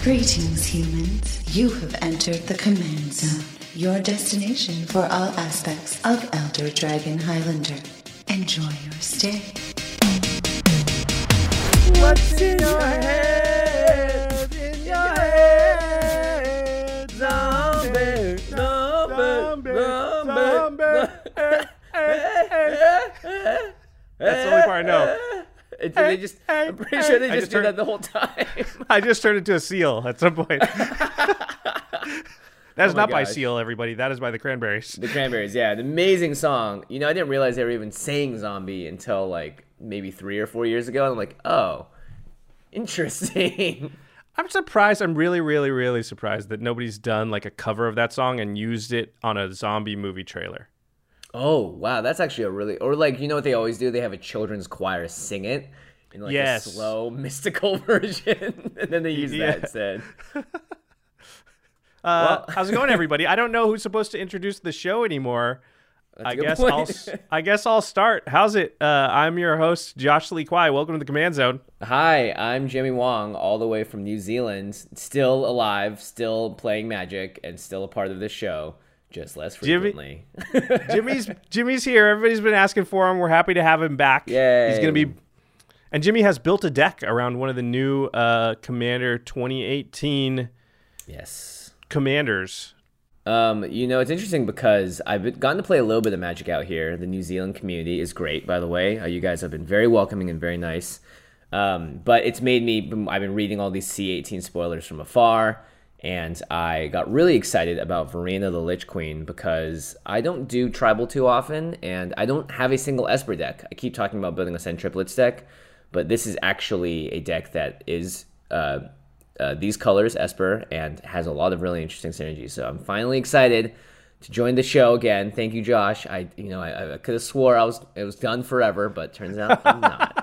Greetings, humans. You have entered the Command Zone, your destination for all aspects of Elder Dragon Highlander. Enjoy your stay. What's in your head? In your head, zombie, zombie, zombie. That's the only part I know. I'm pretty sure they just do that the whole time. I just turned into a seal at some point. That's not by gosh. Seal, everybody. That is by the Cranberries. The Cranberries, yeah, an amazing song. You know, I didn't realize they were even saying zombie until like maybe 3 or 4 years ago. And I'm like, oh, interesting. I'm surprised. I'm really, really, really surprised that nobody's done like a cover of that song and used it on a zombie movie trailer. Oh, wow. That's actually a really... Or, like, you know what they always do? They have a children's choir sing it in, like, Yes. a slow, mystical version. And then they use that instead. How's it going, everybody? I don't know who's supposed to introduce the show anymore. That's a good point. I guess I'll start. How's it? I'm your host, Josh Lee Kwai. Welcome to the Command Zone. Hi, I'm Jimmy Wong, all the way from New Zealand. Still alive, still playing Magic, and still a part of this show. Just less frequently. Jimmy's here. Everybody's been asking for him. We're happy to have him back. Yay. He's going to be... And Jimmy has built a deck around one of the new Commander 2018 Yes. commanders. You know, it's interesting because I've gotten to play a little bit of Magic out here. The New Zealand community is great, by the way. You guys have been very welcoming and very nice. But it's made me... I've been reading all these C18 spoilers from afar. And I got really excited about Verena the Lich Queen because I don't do Tribal too often, and I don't have a single Esper deck. I keep talking about building a Send Triplets deck, but this is actually a deck that is these colors, Esper, and has a lot of really interesting synergy. So I'm finally excited to join the show again. Thank you, Josh. I could have swore it was done forever, but turns out I'm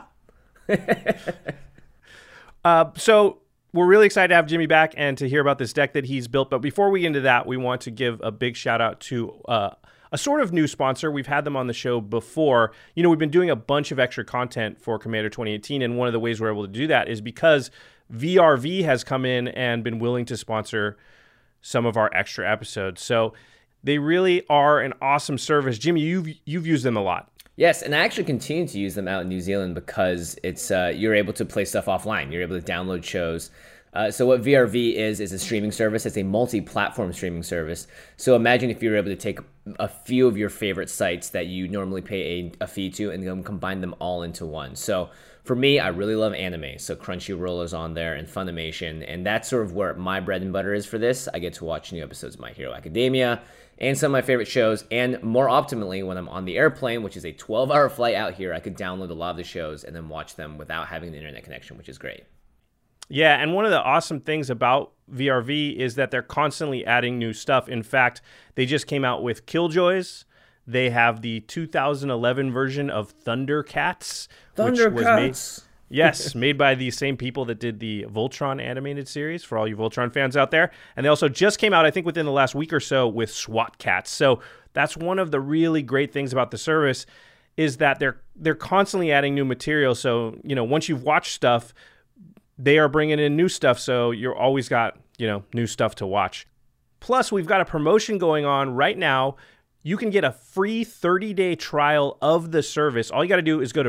not. So we're really excited to have Jimmy back and to hear about this deck that he's built. But before we get into that, we want to give a big shout out to a sort of new sponsor. We've had them on the show before. You know, we've been doing a bunch of extra content for Commander 2018, and one of the ways we're able to do that is because VRV has come in and been willing to sponsor some of our extra episodes. So they really are an awesome service. Jimmy, you've used them a lot. Yes, and I actually continue to use them out in New Zealand because it's you're able to play stuff offline. You're able to download shows. So what VRV is a streaming service. It's a multi-platform streaming service. So imagine if you were able to take a few of your favorite sites that you normally pay a fee to and then combine them all into one. So for me, I really love anime. So Crunchyroll is on there and Funimation. And that's sort of where my bread and butter is for this. I get to watch new episodes of My Hero Academia and some of my favorite shows. And more optimally, when I'm on the airplane, which is a 12-hour flight out here, I could download a lot of the shows and then watch them without having an internet connection, which is great. Yeah, and one of the awesome things about VRV is that they're constantly adding new stuff. In fact, they just came out with Killjoys. They have the 2011 version of Thundercats. Thundercats! Made by the same people that did the Voltron animated series, for all you Voltron fans out there. And they also just came out, I think, within the last week or so with SWAT Cats. So that's one of the really great things about the service is that they're constantly adding new material. So, you know, once you've watched stuff, they are bringing in new stuff, so you're always got, you know, new stuff to watch. Plus, we've got a promotion going on right now. You can get a free 30-day trial of the service. All you got to do is go to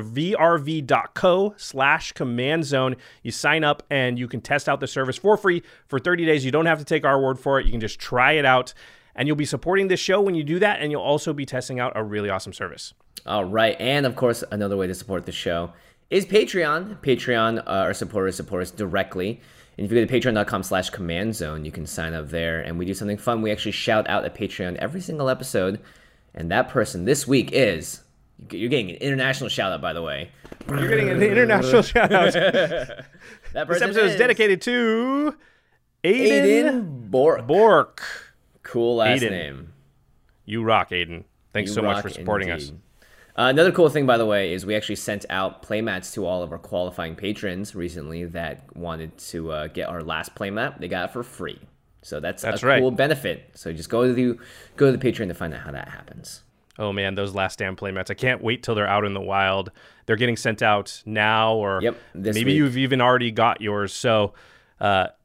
vrv.co/commandzone. You sign up, and you can test out the service for free for 30 days. You don't have to take our word for it. You can just try it out, and you'll be supporting this show when you do that, and you'll also be testing out a really awesome service. All right, and of course, another way to support the show is Patreon. Patreon, our supporters support us directly. And if you go to patreon.com/commandzone, you can sign up there. And we do something fun. We actually shout out at Patreon every single episode. And that person this week is... You're getting an international shout out, by the way. You're getting an international shout out. That This episode is dedicated to Aiden Bork. Cool last Aiden. name. You rock, Aiden. Thanks You so much rock for supporting indeed. us. Another cool thing, by the way, is we actually sent out playmats to all of our qualifying patrons recently that wanted to get our last playmat. They got it for free. So that's a right. cool benefit. So just go to the Patreon to find out how that happens. Oh man, those Last Stand playmats. I can't wait till they're out in the wild. They're getting sent out now, or this maybe week. you've even already got yours. So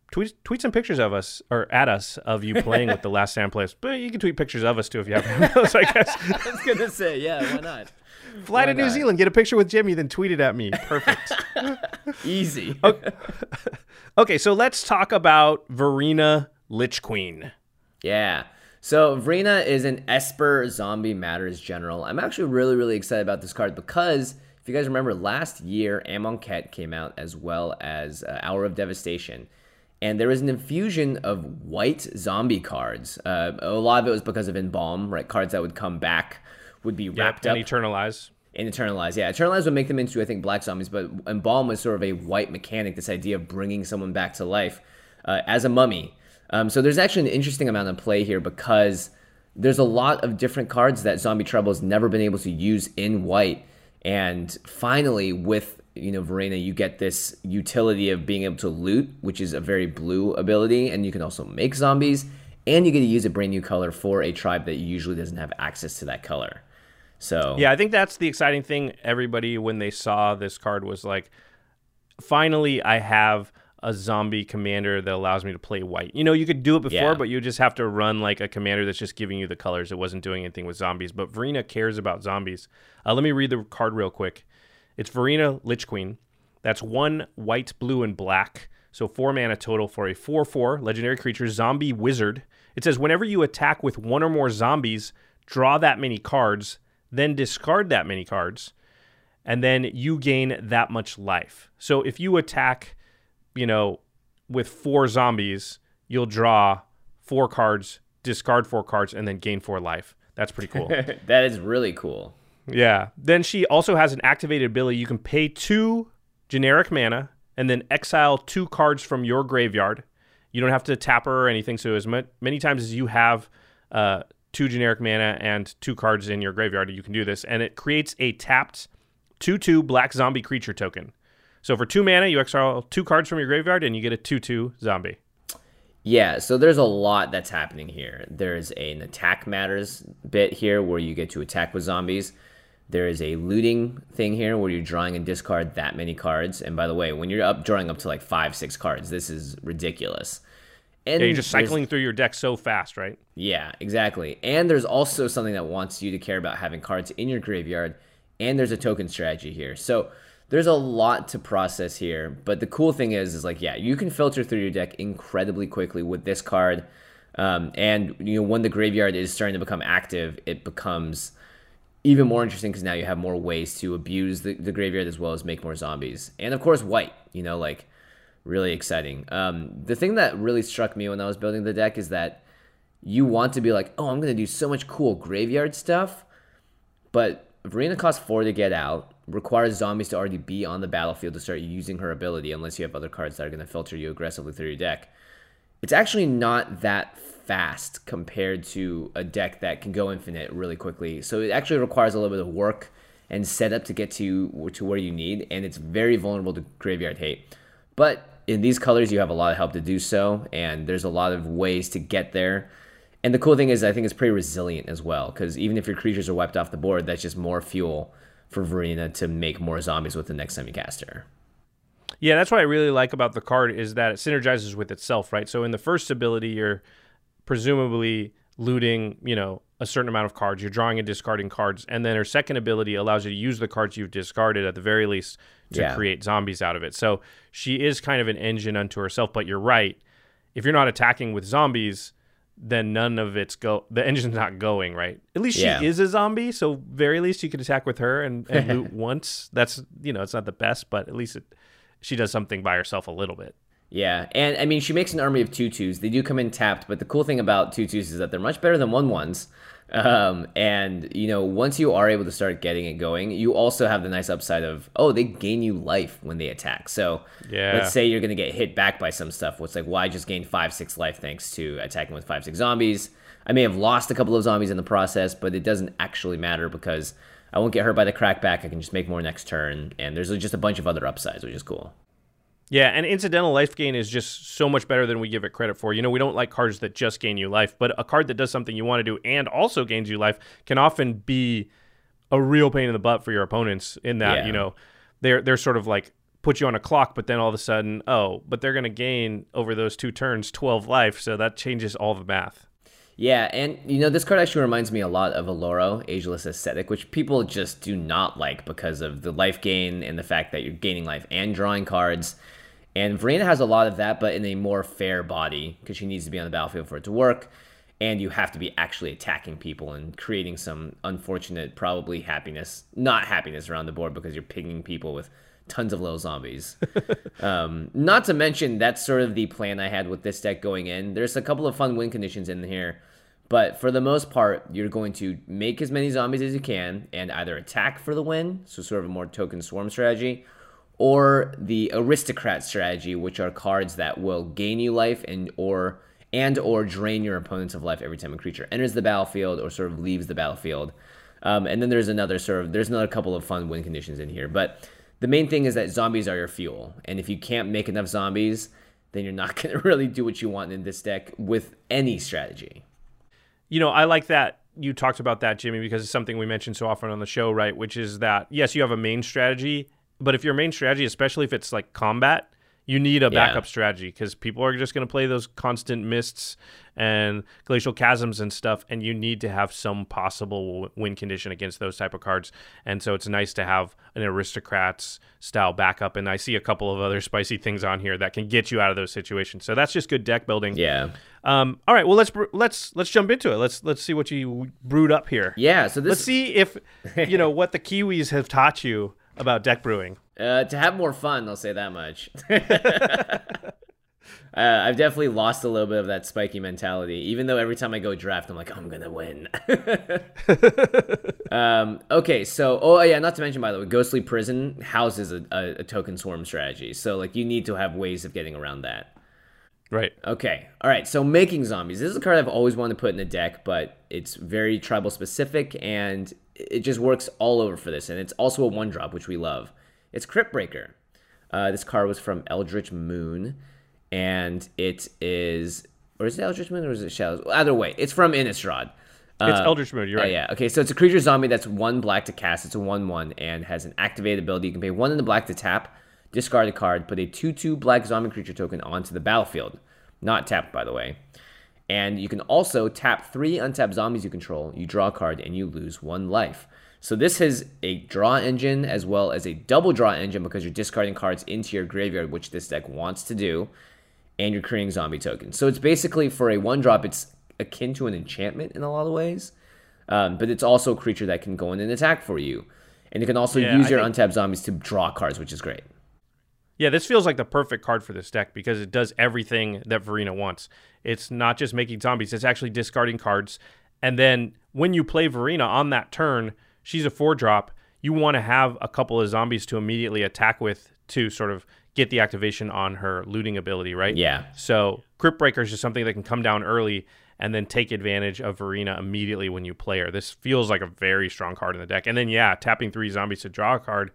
tweet some pictures of us or at us of you playing with the Last Stand players. But you can tweet pictures of us too if you have those, I guess. I was gonna say, yeah, why not? Fly to New Zealand, get a picture with Jimmy, then tweet it at me. Perfect. Easy. Okay, so let's talk about Verena Lich Queen. Yeah. So Verena is an Esper Zombie Matters General. I'm actually really, really excited about this card because if you guys remember last year, Amonkhet came out as well as Hour of Devastation. And there was an infusion of white zombie cards. A lot of it was because of Embalm, right? Cards that would come back would be wrapped up. And Eternalize. And Eternalize, yeah. Eternalize would make them into, I think, black zombies, but Embalm was sort of a white mechanic, this idea of bringing someone back to life as a mummy. So there's actually an interesting amount of play here because there's a lot of different cards that Zombie Trouble has never been able to use in white. And finally, with Verena, you get this utility of being able to loot, which is a very blue ability, and you can also make zombies, and you get to use a brand new color for a tribe that usually doesn't have access to that color. So yeah, I think that's the exciting thing. Everybody, when they saw this card, was like, finally, I have a zombie commander that allows me to play white. You could do it before, but you just have to run like a commander that's just giving you the colors. It wasn't doing anything with zombies, but Verena cares about zombies. Let me read the card real quick. It's Verena Lich Queen. That's 1 white, blue, and black. So 4 mana total for a 4/4 legendary creature, zombie wizard. It says whenever you attack with 1 or more zombies, draw that many cards, then discard that many cards, and then you gain that much life. So if you attack with 4 zombies, you'll draw 4 cards, discard 4 cards, and then gain 4 life. That's pretty cool. That is really cool. Yeah. Then she also has an activated ability. You can pay 2 generic mana and then exile 2 cards from your graveyard. You don't have to tap her or anything. So as many times as you have 2 generic mana and 2 cards in your graveyard, you can do this. And it creates a tapped 2/2 black zombie creature token. So for 2 mana, you exile 2 cards from your graveyard, and you get a 2/2 zombie. Yeah, so there's a lot that's happening here. There's an attack matters bit here where you get to attack with zombies. There is a looting thing here where you're drawing and discard that many cards. And by the way, when you're drawing up to like 5-6 cards, this is ridiculous. And you're just cycling through your deck so fast, right? Yeah, exactly. And there's also something that wants you to care about having cards in your graveyard. And there's a token strategy here. So there's a lot to process here, but the cool thing is you can filter through your deck incredibly quickly with this card. And when the graveyard is starting to become active, it becomes even more interesting because now you have more ways to abuse the graveyard as well as make more zombies. And of course, white, really exciting. The thing that really struck me when I was building the deck is that you want to be like, oh, I'm going to do so much cool graveyard stuff, but Verena costs 4 to get out, requires zombies to already be on the battlefield to start using her ability unless you have other cards that are going to filter you aggressively through your deck. It's actually not that fast compared to a deck that can go infinite really quickly. So it actually requires a little bit of work and setup to get to where you need, and it's very vulnerable to graveyard hate. But in these colors, you have a lot of help to do so, and there's a lot of ways to get there. And the cool thing is I think it's pretty resilient as well, because even if your creatures are wiped off the board, that's just more fuel for Verena to make more zombies with the next time you cast her. Yeah, that's what I really like about the card is that it synergizes with itself, right? So in the first ability, you're presumably looting, a certain amount of cards. You're drawing and discarding cards. And then her second ability allows you to use the cards you've discarded at the very least to create zombies out of it. So she is kind of an engine unto herself, but you're right. If you're not attacking with zombies, then none of the engine's not going, right? At least she is a zombie, so very least you could attack with her and loot once. That's, it's not the best, but at least she does something by herself a little bit. Yeah, and I mean, she makes an army of 2/2s. They do come in tapped, but the cool thing about 2/2s is that they're much better than 1/1s. And, once you are able to start getting it going, you also have the nice upside of, they gain you life when they attack. So let's say you're going to get hit back by some stuff. It's like, well, I just gained 5-6 life thanks to attacking with 5-6 zombies. I may have lost a couple of zombies in the process, but it doesn't actually matter because I won't get hurt by the crackback. I can just make more next turn. And there's just a bunch of other upsides, which is cool. Yeah, and incidental life gain is just so much better than we give it credit for. We don't like cards that just gain you life, but a card that does something you want to do and also gains you life can often be a real pain in the butt for your opponents in that, they're sort of like put you on a clock, but then all of a sudden, but they're going to gain over those 2 turns 12 life, so that changes all the math. Yeah, and this card actually reminds me a lot of Aloro, Ageless Ascetic, which people just do not like because of the life gain and the fact that you're gaining life and drawing cards. And Verena has a lot of that, but in a more fair body, because she needs to be on the battlefield for it to work, and you have to be actually attacking people and creating some unfortunate, probably not happiness around the board because you're pinging people with tons of little zombies. Not to mention, that's sort of the plan I had with this deck going in. There's a couple of fun win conditions in here, but for the most part, you're going to make as many zombies as you can and either attack for the win, so sort of a more token swarm strategy, or the aristocrat strategy, which are cards that will gain you life and or drain your opponents of life every time a creature enters the battlefield or sort of leaves the battlefield. And then there's another couple of fun win conditions in here, but the main thing is that zombies are your fuel, and if you can't make enough zombies, then you're not going to really do what you want in this deck with any strategy. I like that you talked about that, Jimmy, because it's something we mention so often on the show, right? Which is that, yes, you have a main strategy, but if your main strategy, especially if it's like combat, you need a backup strategy because people are just going to play those constant mists and glacial chasms and stuff, and you need to have some possible win condition against those type of cards. And so it's nice to have an aristocrats style backup, and I see a couple of other spicy things on here that can get you out of those situations. So that's just good deck building. Yeah. All right. Well, let's jump into it. Let's see what you brewed up here. Yeah. So let's see if what the Kiwis have taught you about deck brewing. To have more fun, I'll say that much. I've definitely lost a little bit of that spiky mentality, even though every time I go draft, I'm like, I'm going to win. Okay, so, not to mention, by the way, Ghostly Prison houses a token swarm strategy. So, you need to have ways of getting around that. Right. Okay. All right, so Making Zombies. This is a card I've always wanted to put in a deck, but it's very tribal specific, and it just works all over for this. And it's also a 1-drop, which we love. It's Crypt Breaker. This card was from Eldritch Moon, and it is... Or is it Eldritch Moon or is it Shadows? Either way, it's from Innistrad. It's Eldritch Moon, you're right. Yeah, okay, so it's a creature zombie that's 1 black to cast. It's a 1/1 and has an activated ability. You can pay 1 in the black to tap, discard a card, put a 2/2 black zombie creature token onto the battlefield. Not tapped, by the way. And you can also tap 3 untapped zombies you control. You draw a card, and you lose 1 life. So this is a draw engine as well as a double draw engine because you're discarding cards into your graveyard, which this deck wants to do, and you're creating zombie tokens. So it's basically, for a 1-drop, it's akin to an enchantment in a lot of ways, but it's also a creature that can go in and attack for you. And you can also use your untapped zombies to draw cards, which is great. Yeah, this feels like the perfect card for this deck because it does everything that Verena wants. It's not just making zombies, it's actually discarding cards. And then when you play Verena on that turn, she's a 4-drop. You want to have a couple of zombies to immediately attack with to sort of get the activation on her looting ability, right? Yeah. So Crypt Breaker is just something that can come down early and then take advantage of Verena immediately when you play her. This feels like a very strong card in the deck. And then, tapping 3 zombies to draw a card,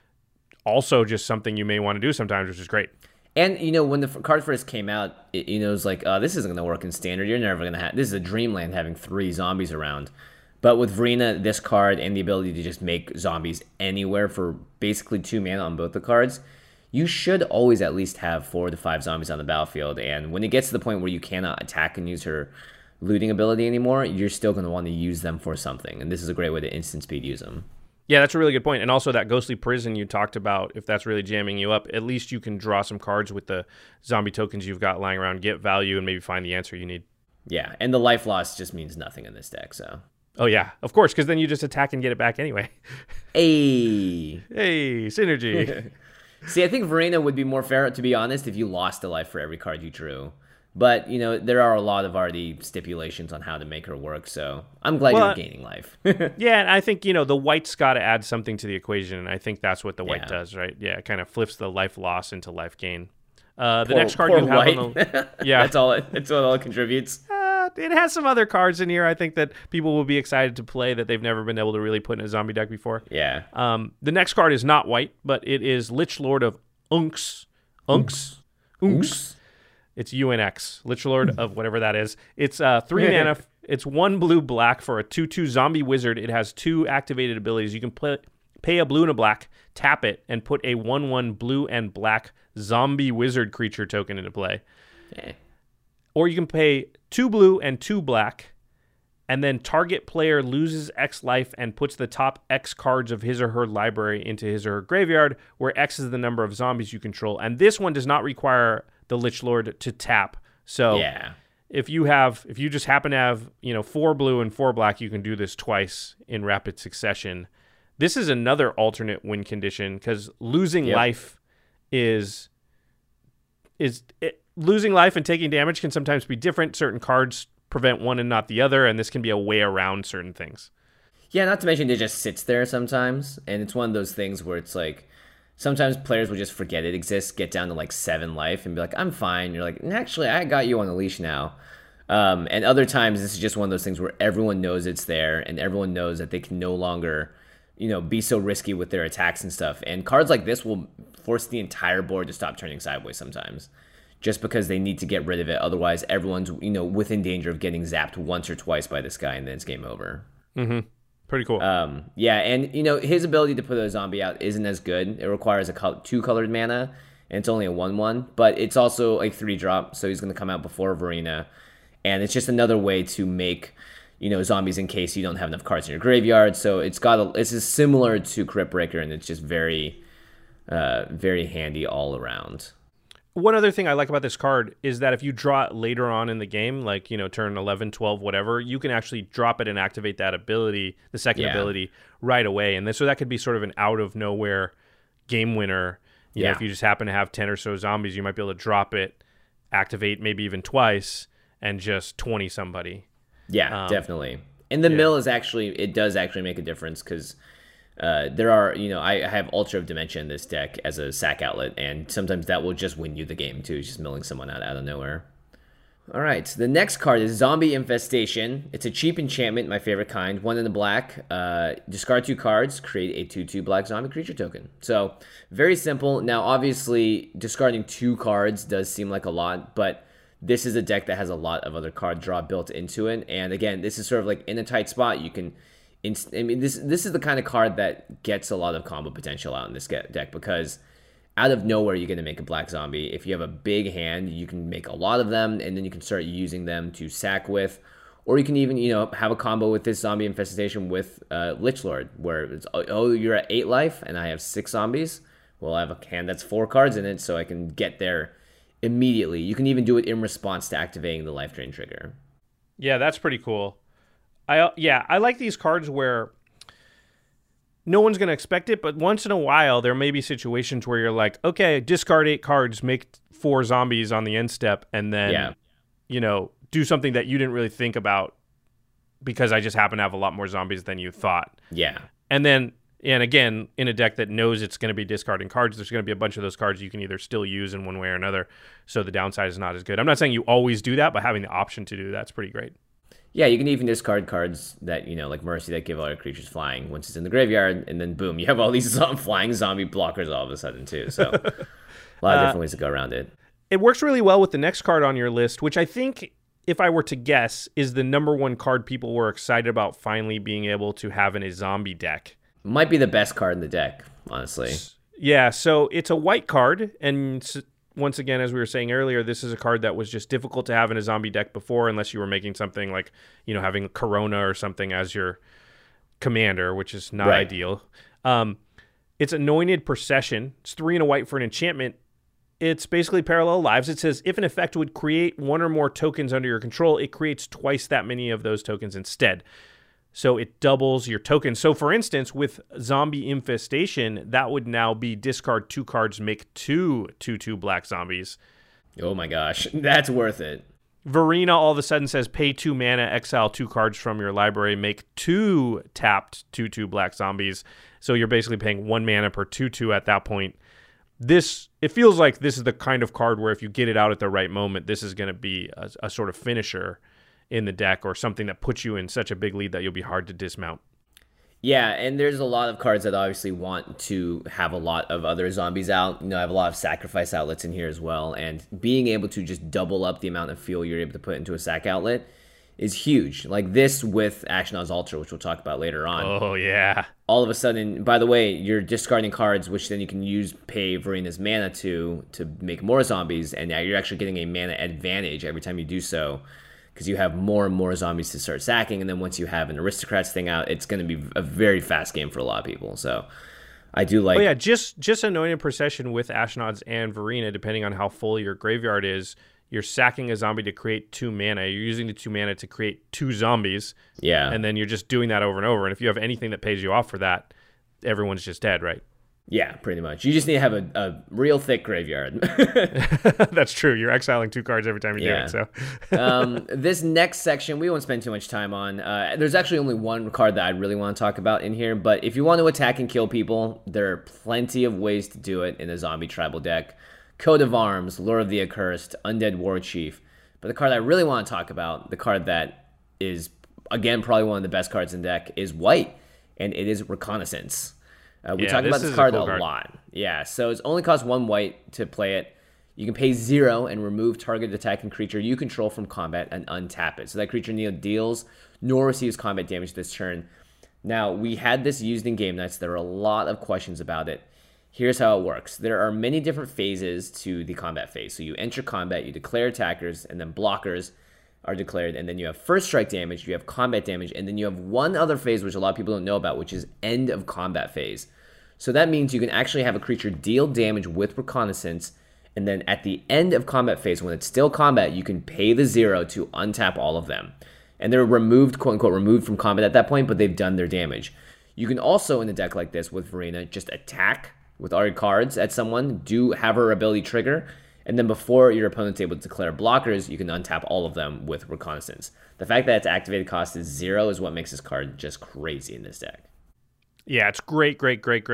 also just something you may want to do sometimes, which is great. And, when the card first came out, it was like, this isn't going to work in Standard. You're never going to have... This is a dreamland having 3 zombies around. But with Verena, this card, and the ability to just make zombies anywhere for basically 2 mana on both the cards, you should always at least have 4 to 5 zombies on the battlefield. And when it gets to the point where you cannot attack and use her looting ability anymore, you're still going to want to use them for something. And this is a great way to instant speed use them. Yeah, that's a really good point. And also that Ghostly Prison you talked about, if that's really jamming you up, at least you can draw some cards with the zombie tokens you've got lying around, get value, and maybe find the answer you need. Yeah, and the life loss just means nothing in this deck, so... Oh, yeah, of course, because then you just attack and get it back anyway. Hey, synergy. See, I think Verena would be more fair, to be honest, if you lost a life for every card you drew. But, there are a lot of already stipulations on how to make her work, so I'm glad you're gaining life. Yeah, and I think, the white's got to add something to the equation, and I think that's what the white does, right? Yeah, it kind of flips the life loss into life gain. The next card you have white. on the... Yeah. That's all it contributes. It has some other cards in here, I think, that people will be excited to play that they've never been able to really put in a zombie deck before. Yeah. The next card is not white, but it is Lich Lord of Unx. It's UNX. Lich Lord of whatever that is. It's 3 mana. It's 1 blue black for a 2/2 zombie wizard. It has 2 activated abilities. You can pay a blue and a black, tap it, and put a 1/1 blue and black zombie wizard creature token into play. Okay. Or you can pay 2 blue and 2 black, and then target player loses X life and puts the top X cards of his or her library into his or her graveyard, where X is the number of zombies you control. And this one does not require the Lich Lord to tap. So Yeah. if you just happen to have 4 blue and 4 black, you can do this twice in rapid succession. This is another alternate win condition because losing life losing life and taking damage can sometimes be different. Certain cards prevent one and not the other, and this can be a way around certain things. Yeah, not to mention it just sits there sometimes, and it's one of those things where it's like sometimes players will just forget it exists, get down to like 7 life, and be like, "I'm fine." You're like, "Actually, I got you on a leash now." And other times, this is just one of those things where everyone knows it's there, and everyone knows that they can no longer, be so risky with their attacks and stuff. And cards like this will force the entire board to stop turning sideways sometimes, just because they need to get rid of it. Otherwise, everyone's within danger of getting zapped once or twice by this guy, and then it's game over. Mm-hmm. Pretty cool. Yeah, and his ability to put a zombie out isn't as good. It requires a 2-colored mana, and it's only a 1/1, but it's also a 3-drop, so he's going to come out before Varina, and it's just another way to make zombies in case you don't have enough cards in your graveyard. So it's similar to Crypt Breaker, and it's just very, very handy all around. One other thing I like about this card is that if you draw it later on in the game, like, turn 11, 12, whatever, you can actually drop it and activate that ability, the second ability, right away. And so that could be sort of an out-of-nowhere game winner. You know, if you just happen to have 10 or so zombies, you might be able to drop it, activate maybe even twice, and just 20 somebody. Yeah, definitely. And the mill does actually make a difference because there are, I have Ultra of Dementia in this deck as a sack outlet, and sometimes that will just win you the game too, just milling someone out of nowhere. All right, so the next card is Zombie Infestation. It's a cheap enchantment, my favorite kind. 1 in the black. Discard 2 cards, create a 2/2 black zombie creature token. So very simple. Now, obviously, discarding 2 cards does seem like a lot, but this is a deck that has a lot of other card draw built into it. And again, this is sort of like in a tight spot. You can, this is the kind of card that gets a lot of combo potential out in this deck because out of nowhere you're going to make a black zombie. If you have a big hand, you can make a lot of them, and then you can start using them to sack with. Or you can even, have a combo with this Zombie Infestation with Lich Lord, where it's, you're at 8 life, and I have 6 zombies. Well, I have a hand that's 4 cards in it, so I can get there immediately. You can even do it in response to activating the life drain trigger. Yeah, that's pretty cool. I like these cards where no one's going to expect it, but once in a while there may be situations where you're like, okay, discard 8 cards, make 4 zombies on the end step, and then do something that you didn't really think about because I just happen to have a lot more zombies than you thought. Yeah. And again, in a deck that knows it's going to be discarding cards, there's going to be a bunch of those cards you can either still use in one way or another, so the downside is not as good. I'm not saying you always do that, but having the option to do that's pretty great. Yeah, you can even discard cards that, like Mercy, that give all your creatures flying once it's in the graveyard, and then boom, you have all these flying zombie blockers all of a sudden too. So a lot of different ways to go around it. It works really well with the next card on your list, which I think, if I were to guess, is the number one card people were excited about finally being able to have in a zombie deck. Might be the best card in the deck, honestly. Yeah, so it's a white card, and once again, as we were saying earlier, this is a card that was just difficult to have in a zombie deck before, unless you were making something like, having Corona or something as your commander, which is not ideal. It's Anointed Procession. It's 3 and a white for an enchantment. It's basically Parallel Lives. It says, if an effect would create 1 or more tokens under your control, it creates twice that many of those tokens instead. So it doubles your tokens. So for instance, with Zombie Infestation, that would now be discard 2 cards, make 2 2/2 black zombies. Oh my gosh, that's worth it. Varina all of a sudden says pay 2 mana, exile 2 cards from your library, make 2 tapped 2/2 black zombies. So you're basically paying 1 mana per 2/2 at that point. It feels like this is the kind of card where if you get it out at the right moment, this is going to be a sort of finisher in the deck, or something that puts you in such a big lead that you'll be hard to dismount. Yeah, and there's a lot of cards that obviously want to have a lot of other zombies out. I have a lot of sacrifice outlets in here as well, and being able to just double up the amount of fuel you're able to put into a sack outlet is huge. Like this with Ashnod's Altar, which we'll talk about later on. Oh, yeah. All of a sudden, by the way, you're discarding cards, which then you can pay Varina's mana to make more zombies, and now you're actually getting a mana advantage every time you do so, because you have more and more zombies to start sacking, and then once you have an Aristocrats thing out, it's going to be a very fast game for a lot of people. So I do like... Oh, yeah, just Anointed Procession with Ashnod's and Varina, depending on how full your graveyard is, you're sacking a zombie to create 2 mana. You're using the 2 mana to create 2 zombies. Yeah. And then you're just doing that over and over. And if you have anything that pays you off for that, everyone's just dead, right? Yeah, pretty much. You just need to have a real thick graveyard. That's true. You're exiling 2 cards every time you do it. So, this next section we won't spend too much time on. There's actually only one card that I really want to talk about in here. But if you want to attack and kill people, there are plenty of ways to do it in a zombie tribal deck. Coat of Arms, Lure of the Accursed, Undead War Chief. But the card I really want to talk about, the card that is, again, probably one of the best cards in the deck, is white, and it is Reconnaissance. We talk about this card a lot. Yeah, so it only costs 1 white to play it. You can pay 0 and remove target attacking creature you control from combat and untap it. So that creature neither deals nor receives combat damage this turn. Now, we had this used in game nights. There are a lot of questions about it. Here's how it works. There are many different phases to the combat phase. So you enter combat, you declare attackers, and then blockers are declared, and then you have first strike damage, you have combat damage, and then you have one other phase which a lot of people don't know about, which is end of combat phase. So that means you can actually have a creature deal damage with Reconnaissance, and then at the end of combat phase, when it's still combat, you can pay the 0 to untap all of them. And they're removed, quote unquote, removed from combat at that point, but they've done their damage. You can also, in a deck like this with Varina, just attack with all your cards at someone, do have her ability trigger, and then before your opponent's able to declare blockers, you can untap all of them with Reconnaissance. The fact that its activated cost is 0 is what makes this card just crazy in this deck. Yeah, it's great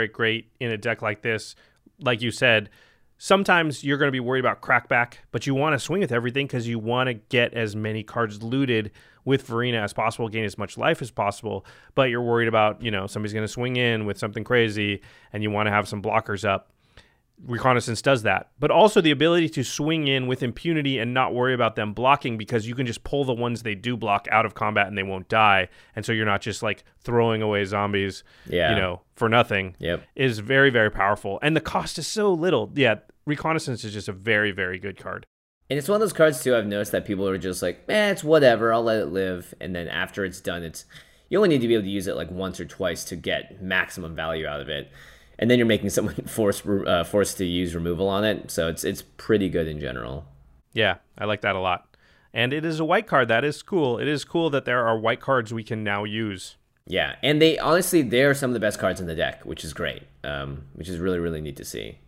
in a deck like this. Like you said, sometimes you're going to be worried about crackback, but you want to swing with everything because you want to get as many cards looted with Varina as possible, gain as much life as possible, but you're worried about, somebody's going to swing in with something crazy and you want to have some blockers up. Reconnaissance does that, but also the ability to swing in with impunity and not worry about them blocking because you can just pull the ones they do block out of combat and they won't die. And so you're not just like throwing away zombies, for nothing. Yep. Is very, very powerful. And the cost is so little. Yeah, Reconnaissance is just a very, very good card. And it's one of those cards, too, I've noticed that people are just like, it's whatever, I'll let it live. And then after it's done, you only need to be able to use it like once or twice to get maximum value out of it. And then you're making someone forced to use removal on it. So it's pretty good in general. Yeah, I like that a lot. And it is a white card. That is cool. It is cool that there are white cards we can now use. Yeah, and they're some of the best cards in the deck, which is great, which is really, really neat to see.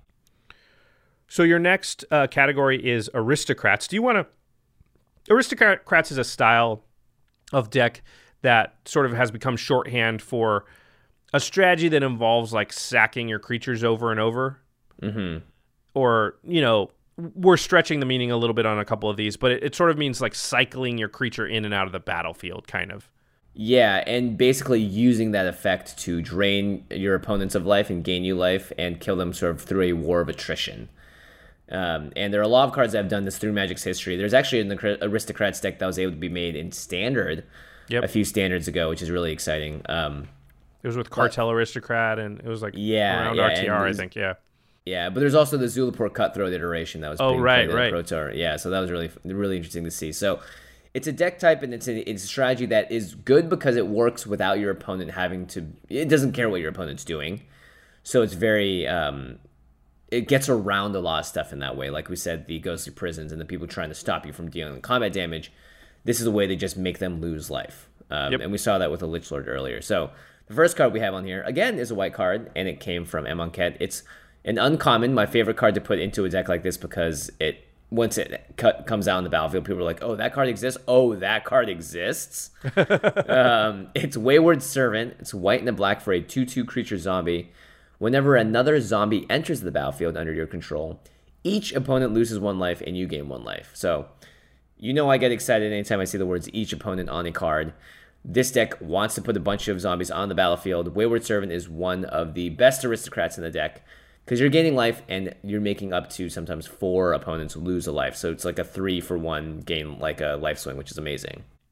So your next category is Aristocrats. Aristocrats is a style of deck that sort of has become shorthand for a strategy that involves like sacking your creatures over and over. Mm-hmm. Or, we're stretching the meaning a little bit on a couple of these, but it sort of means like cycling your creature in and out of the battlefield, kind of. Yeah, and basically using that effect to drain your opponents of life and gain you life and kill them sort of through a war of attrition. And there are a lot of cards that have done this through Magic's history. There's actually an Aristocrats deck that was able to be made in Standard a few Standards ago, which is really exciting. It was with Cartel Aristocrat, and it was like around RTR, I think, Yeah, but there's also the Zulaport Cutthroat iteration that was being played in Pro Tour. Yeah, so that was really, really interesting to see. So it's a deck type, and it's a strategy that is good because it works without your opponent having to... It doesn't care what your opponent's doing. So it's very... it gets around a lot of stuff in that way. Like we said, the Ghostly Prisons and the people trying to stop you from dealing combat damage. This is a way to just make them lose life. And we saw that with the Lich Lord earlier. So the first card we have on here, again, is a white card, and it came from Amonkhet. It's an uncommon, my favorite card to put into a deck like this because once it comes out on the battlefield, people are like, oh, that card exists? Oh, that card exists? It's Wayward Servant. It's white and a black for a 2/2 creature zombie. Whenever another zombie enters the battlefield under your control, each opponent loses 1 life and you gain 1 life. So, I get excited anytime I see the words each opponent on a card. This deck wants to put a bunch of zombies on the battlefield. Wayward Servant is one of the best Aristocrats in the deck because you're gaining life and you're making up to sometimes 4 opponents lose a life. So it's like a 3-for-1 gain, like a life swing, which is amazing.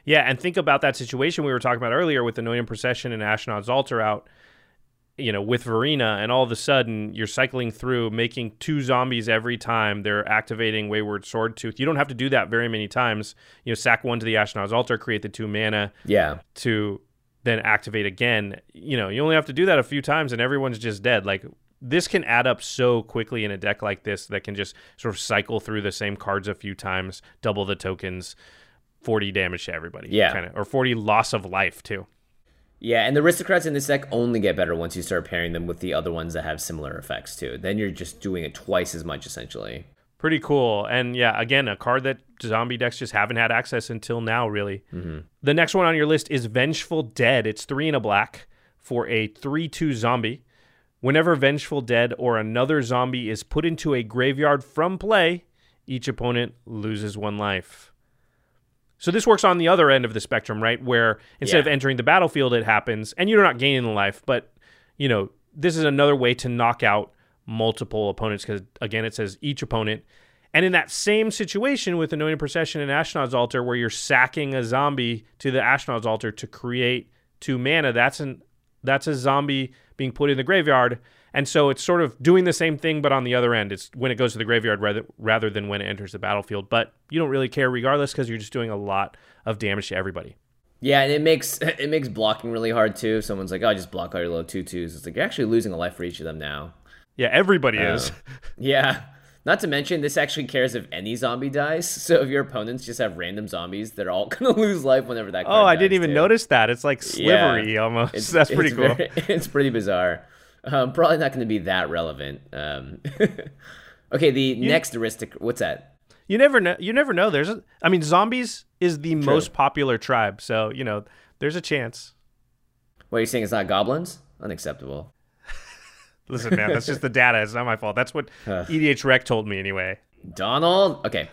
Yeah, and think about that situation we were talking about earlier with Anointed Procession and Ashnod's Altar out, with Verena, and all of a sudden you're cycling through, making 2 zombies every time they're activating Wayward Swordtooth. You don't have to do that very many times. Sack 1 to the Ashnod's Altar, create the 2 mana to then activate again. You only have to do that a few times and everyone's just dead. Like, this can add up so quickly in a deck like this that can just sort of cycle through the same cards a few times, double the tokens, 40 damage to everybody. Yeah. Or 40 loss of life, too. Yeah, and the aristocrats in this deck only get better once you start pairing them with the other ones that have similar effects, too. Then you're just doing it twice as much, essentially. Pretty cool. And yeah, again, a card that zombie decks just haven't had access until now, really. Mm-hmm. The next one on your list is Vengeful Dead. It's 3 and a black for a 3/2 zombie. Whenever Vengeful Dead or another zombie is put into a graveyard from play, each opponent loses 1 life. So this works on the other end of the spectrum, right? Where instead of entering the battlefield, it happens, and you're not gaining the life, but, this is another way to knock out multiple opponents, because, again, it says each opponent. And in that same situation with Anointed Procession and Ashnod's Altar, where you're sacking a zombie to the Ashnod's Altar to create 2 mana, that's a zombie being put in the graveyard. And so it's sort of doing the same thing, but on the other end. It's when it goes to the graveyard rather than when it enters the battlefield. But you don't really care regardless, because you're just doing a lot of damage to everybody. Yeah, and it makes blocking really hard, too. If someone's like, just block all your low 2/2s. It's like, you're actually losing a life for each of them now. Yeah, everybody is. Yeah. Not to mention, this actually cares if any zombie dies. So if your opponents just have random zombies, they're all going to lose life whenever that card dies. I didn't even notice that. It's like slivery almost. That's pretty cool. It's pretty bizarre. Probably not going to be that relevant. Okay, next aristocrat. What's that? You never know. Zombies is the most popular tribe, so there's a chance. What, are you saying? It's not goblins? Unacceptable. Listen, man, that's just the data. It's not my fault. That's what EDH Rec told me anyway. Donald. Okay.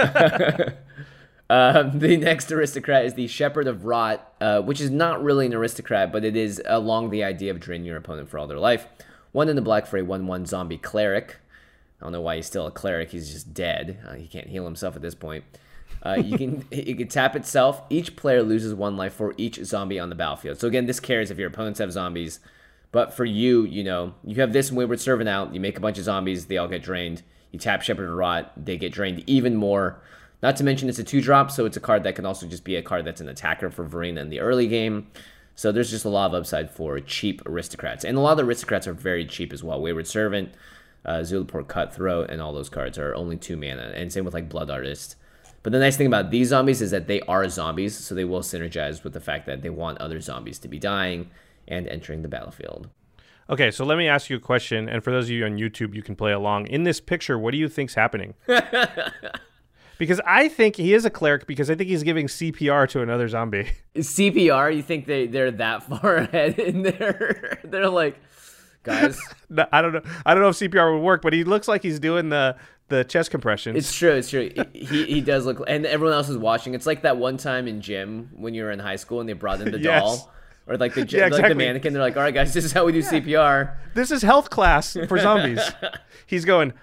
The next aristocrat is the Shepherd of Rot, which is not really an aristocrat, but it is along the idea of draining your opponent for all their life. 1 in the black for a 1/1 zombie cleric. I don't know why he's still a cleric. He's just dead. He can't heal himself at this point. It can tap itself. Each player loses 1 life for each zombie on the battlefield. So again, this cares if your opponents have zombies. But for you, you have this Wayward Servant out. You make a bunch of zombies. They all get drained. You tap Shepherd of Rot. They get drained even more. Not to mention it's a 2-drop, so it's a card that can also just be a card that's an attacker for Verena in the early game. So there's just a lot of upside for cheap aristocrats. And a lot of the aristocrats are very cheap as well. Wayward Servant, Zulaport Cutthroat, and all those cards are only 2 mana. And same with like Blood Artist. But the nice thing about these zombies is that they are zombies, so they will synergize with the fact that they want other zombies to be dying and entering the battlefield. Okay, so let me ask you a question, and for those of you on YouTube, you can play along. In this picture, what do you think's happening? Because I think he is a cleric, because I think he's giving CPR to another zombie. CPR? You think they're that far ahead in there? They're like, guys. No, I don't know. I don't know if CPR would work, but he looks like he's doing the chest compressions. It's true. He does look, and everyone else is watching. It's like that one time in gym when you were in high school and they brought in the doll. Or like the the mannequin. They're like, all right, guys, this is how we do CPR. This is health class for zombies. He's going,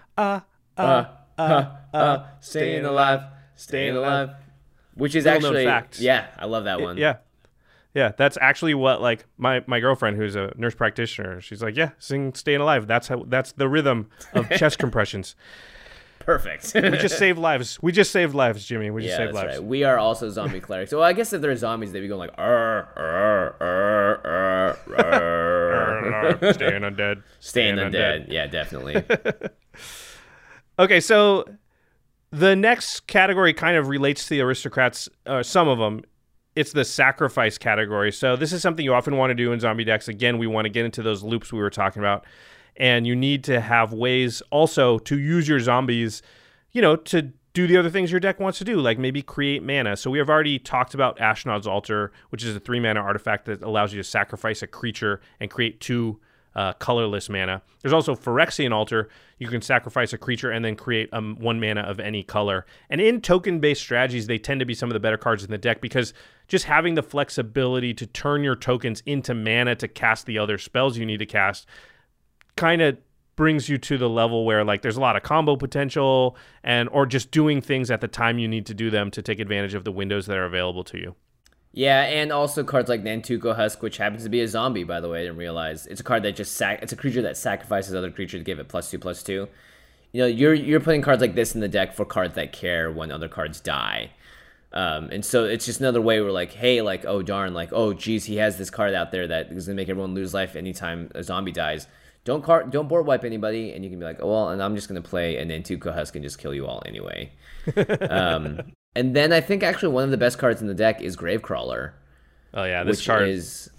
staying alive. Which is actually, yeah, I love that one. Yeah, that's actually what, like, my girlfriend, who's a nurse practitioner, she's like, yeah, sing Staying Alive. That's the rhythm of chest compressions. Perfect. We just saved lives. Jimmy. We just saved lives. Right. We are also zombie clerics. So I guess if they're zombies, they'd be going like, staying undead. Staying undead. Yeah, definitely. Okay, so the next category kind of relates to the aristocrats, some of them. It's the sacrifice category. So this is something you often want to do in zombie decks. Again, we want to get into those loops we were talking about. And you need to have ways also to use your zombies, to do the other things your deck wants to do, like maybe create mana. So we have already talked about Ashnod's Altar, which is a 3-mana artifact that allows you to sacrifice a creature and create 2 colorless mana. There's also Phyrexian Altar. You can sacrifice a creature and then create 1 mana of any color. And in token-based strategies, they tend to be some of the better cards in the deck, because just having the flexibility to turn your tokens into mana to cast the other spells you need to cast kind of brings you to the level where, like, there's a lot of combo potential, or just doing things at the time you need to do them to take advantage of the windows that are available to you. Yeah, and also cards like Nantuko Husk, which happens to be a zombie, by the way. I didn't realize it's a card that just it's a creature that sacrifices other creature to give it +2/+2. You know, you're putting cards like this in the deck for cards that care when other cards die. And so it's just another way we're like, hey, like, oh darn, like, oh geez, he has this card out there that is gonna make everyone lose life anytime a zombie dies. Don't board wipe anybody, and you can be like, oh well, and I'm just gonna play an Nantuko Husk and just kill you all anyway. And then I think actually one of the best cards in the deck is Gravecrawler. Oh yeah, this card is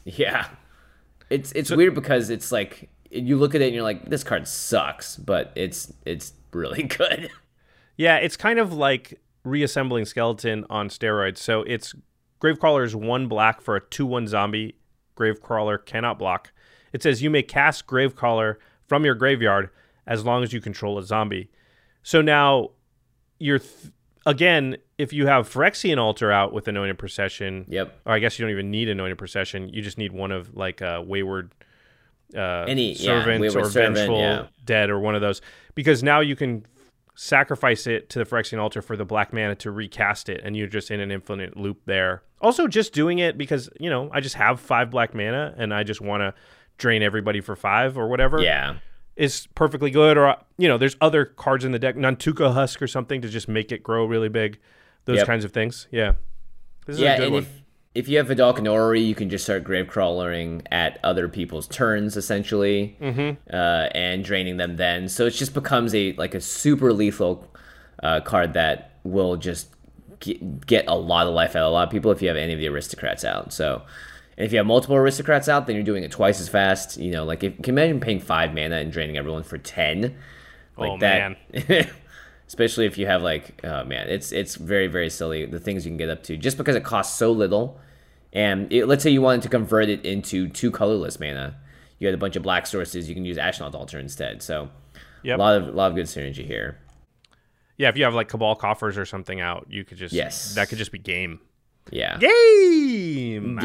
it's weird because it's like you look at it and you're like, this card sucks, but it's really good. Yeah, it's kind of like reassembling Skeleton on steroids. So it's Gravecrawler is 1 black for a 2/1 zombie. Gravecrawler cannot block. It says you may cast Gravecrawler from your graveyard as long as you control a zombie. So now you're again, if you have Phyrexian Altar out with Anointed Procession, yep. Or I guess you don't even need Anointed Procession. You just need one of like Wayward Servant Wayward or Servant, Vengeful Dead or one of those, because now you can sacrifice it to the Phyrexian Altar for the black mana to recast it, and you're just in an infinite loop there. Also, just doing it because, you know, I just have 5 black mana and I just want to drain everybody for 5 or whatever. Yeah. Is perfectly good. Or, you know, there's other cards in the deck, Nantuko Husk or something to just make it grow really big. Those kinds of things. Yeah. This is a good one. If you have Vidalcan Orrery, you can just start Gravecrawlering at other people's turns, essentially, and draining them then. So it just becomes a super lethal card that will just get a lot of life out of a lot of people if you have any of the Aristocrats out. So, and if you have multiple Aristocrats out, then you're doing it twice as fast. You know, like, if you can imagine paying 5 mana and draining everyone for 10. Like that. Man. Especially if you have it's very, very silly the things you can get up to just because it costs so little. And let's say you wanted to convert it into 2 colorless mana. You had a bunch of black sources. You can use Ashnod's Altar instead. So a lot of good synergy here. Yeah, if you have like Cabal Coffers or something out, you could just that could just be game. Yeah. Game.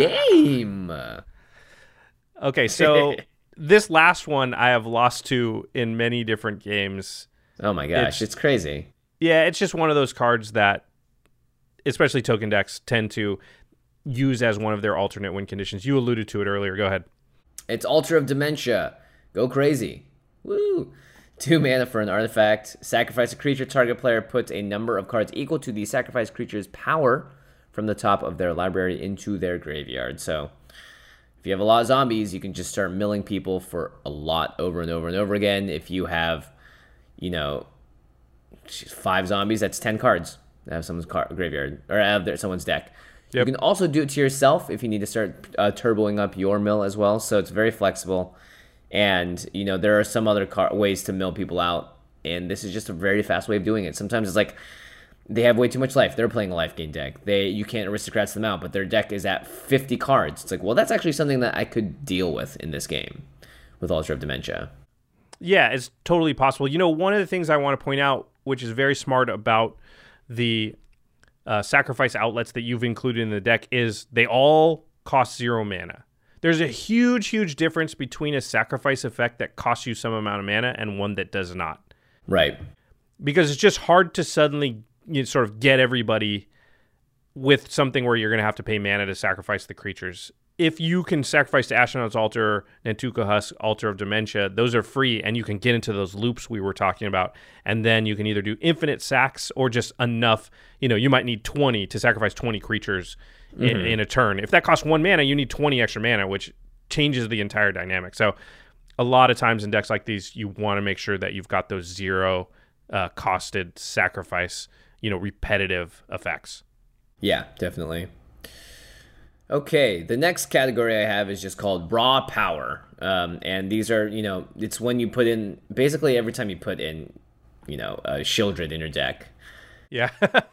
Okay, so this last one I have lost to in many different games. Oh my gosh, it's crazy. Yeah, it's just one of those cards that, especially token decks, tend to use as one of their alternate win conditions. You alluded to it earlier. Go ahead. It's Altar of Dementia. Go crazy. Woo! 2 mana for an artifact. Sacrifice a creature. Target player puts a number of cards equal to the sacrificed creature's power from the top of their library into their graveyard. So if you have a lot of zombies, you can just start milling people for a lot over and over and over again. If you have 5 zombies, that's 10 cards that have someone's graveyard or have someone's deck. Yep. You can also do it to yourself if you need to start turboing up your mill as well. So it's very flexible, and there are some other ways to mill people out, and this is just a very fast way of doing it. Sometimes it's like they have way too much life. They're playing a life gain deck. You can't Aristocrats them out, but their deck is at 50 cards. It's like, well, that's actually something that I could deal with in this game with Altar of Dementia. Yeah, it's totally possible. One of the things I want to point out, which is very smart about the sacrifice outlets that you've included in the deck, is they all cost 0 mana. There's a huge, huge difference between a sacrifice effect that costs you some amount of mana and one that does not. Right. Because it's just hard to suddenly sort of get everybody with something where you're going to have to pay mana to sacrifice the creatures. If you can sacrifice to Ashnod's Altar, Nantuko Husk, Altar of Dementia, those are free, and you can get into those loops we were talking about. And then you can either do infinite sacks or just enough. You might need 20 to sacrifice 20 creatures in a turn. If that costs 1 mana, you need 20 extra mana, which changes the entire dynamic. So a lot of times in decks like these, you want to make sure that you've got those 0 costed sacrifice, repetitive effects. Yeah, definitely. Okay, the next category I have is just called Raw Power. And these are, it's when you put in, basically every time you put in, Sheoldred in your deck. Yeah.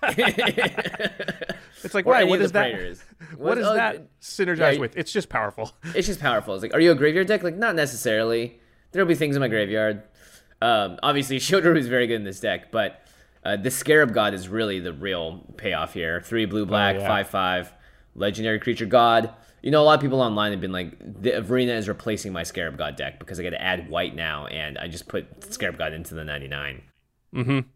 It's like, right, what does that synergize with? It's just powerful. It's just powerful. It's like, are you a graveyard deck? Like, not necessarily. There'll be things in my graveyard. Obviously, Sheoldred is very good in this deck, but the Scarab God is really the real payoff here. 3 blue-black, 5/5. Legendary creature god. A lot of people online have been like, the Arena is replacing my Scarab God deck because I got to add white now, and I just put Scarab God into the 99.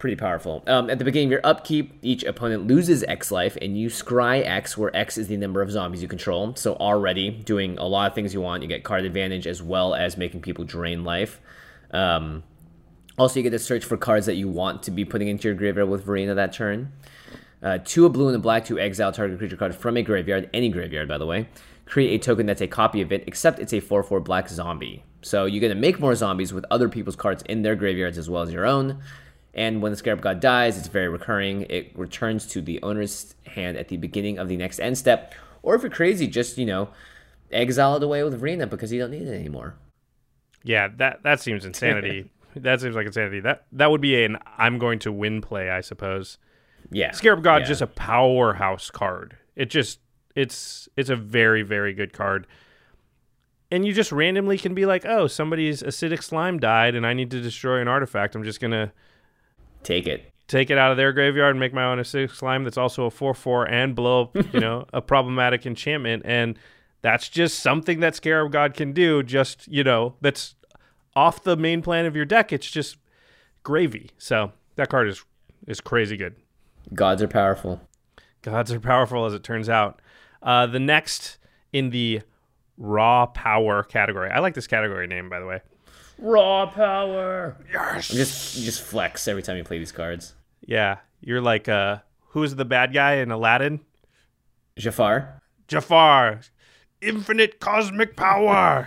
Pretty powerful. At the beginning of your upkeep, each opponent loses X life, and you scry X, where X is the number of zombies you control. So already doing a lot of things you want. You get card advantage as well as making people drain life. Also, you get to search for cards that you want to be putting into your graveyard with Verena that turn. 2 a blue and a black to exile target creature card from a graveyard, any graveyard, by the way. Create a token that's a copy of it, except it's a 4/4 black zombie. So you're going to make more zombies with other people's cards in their graveyards as well as your own. And when the Scarab God dies, it's very recurring. It returns to the owner's hand at the beginning of the next end step. Or if you're crazy, just, exile it away with Verena because you don't need it anymore. Yeah, that seems insanity. That seems like insanity. That would be an I'm going to win play, I suppose. Yeah. Scarab God, just a powerhouse card. It's a very, very good card. And you just randomly can be like, oh, somebody's acidic slime died and I need to destroy an artifact. I'm just going to take it out of their graveyard and make my own acidic slime that's also a 4/4 and blow up, a problematic enchantment. And that's just something that Scarab God can do. Just, that's off the main plan of your deck. It's just gravy. So that card is crazy good. Gods are powerful. Gods are powerful, as it turns out. The next in the raw power category. I like this category name, by the way. Raw power. Yes. You just flex every time you play these cards. Yeah. You're like, who's the bad guy in Aladdin? Jafar. Infinite cosmic power.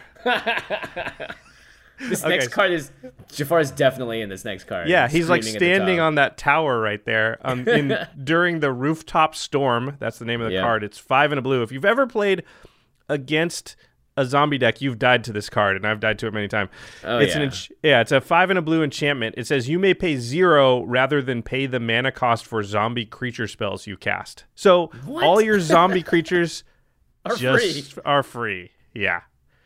Next card is Jafar is definitely in this next card. Yeah, he's like standing on that tower right there. During the rooftop storm, that's the name of the card. It's 5 and a blue. If you've ever played against a zombie deck, you've died to this card, and I've died to it many times. It's a 5 and a blue enchantment. It says you may pay 0 rather than pay the mana cost for zombie creature spells you cast. So all your zombie creatures are free. Yeah.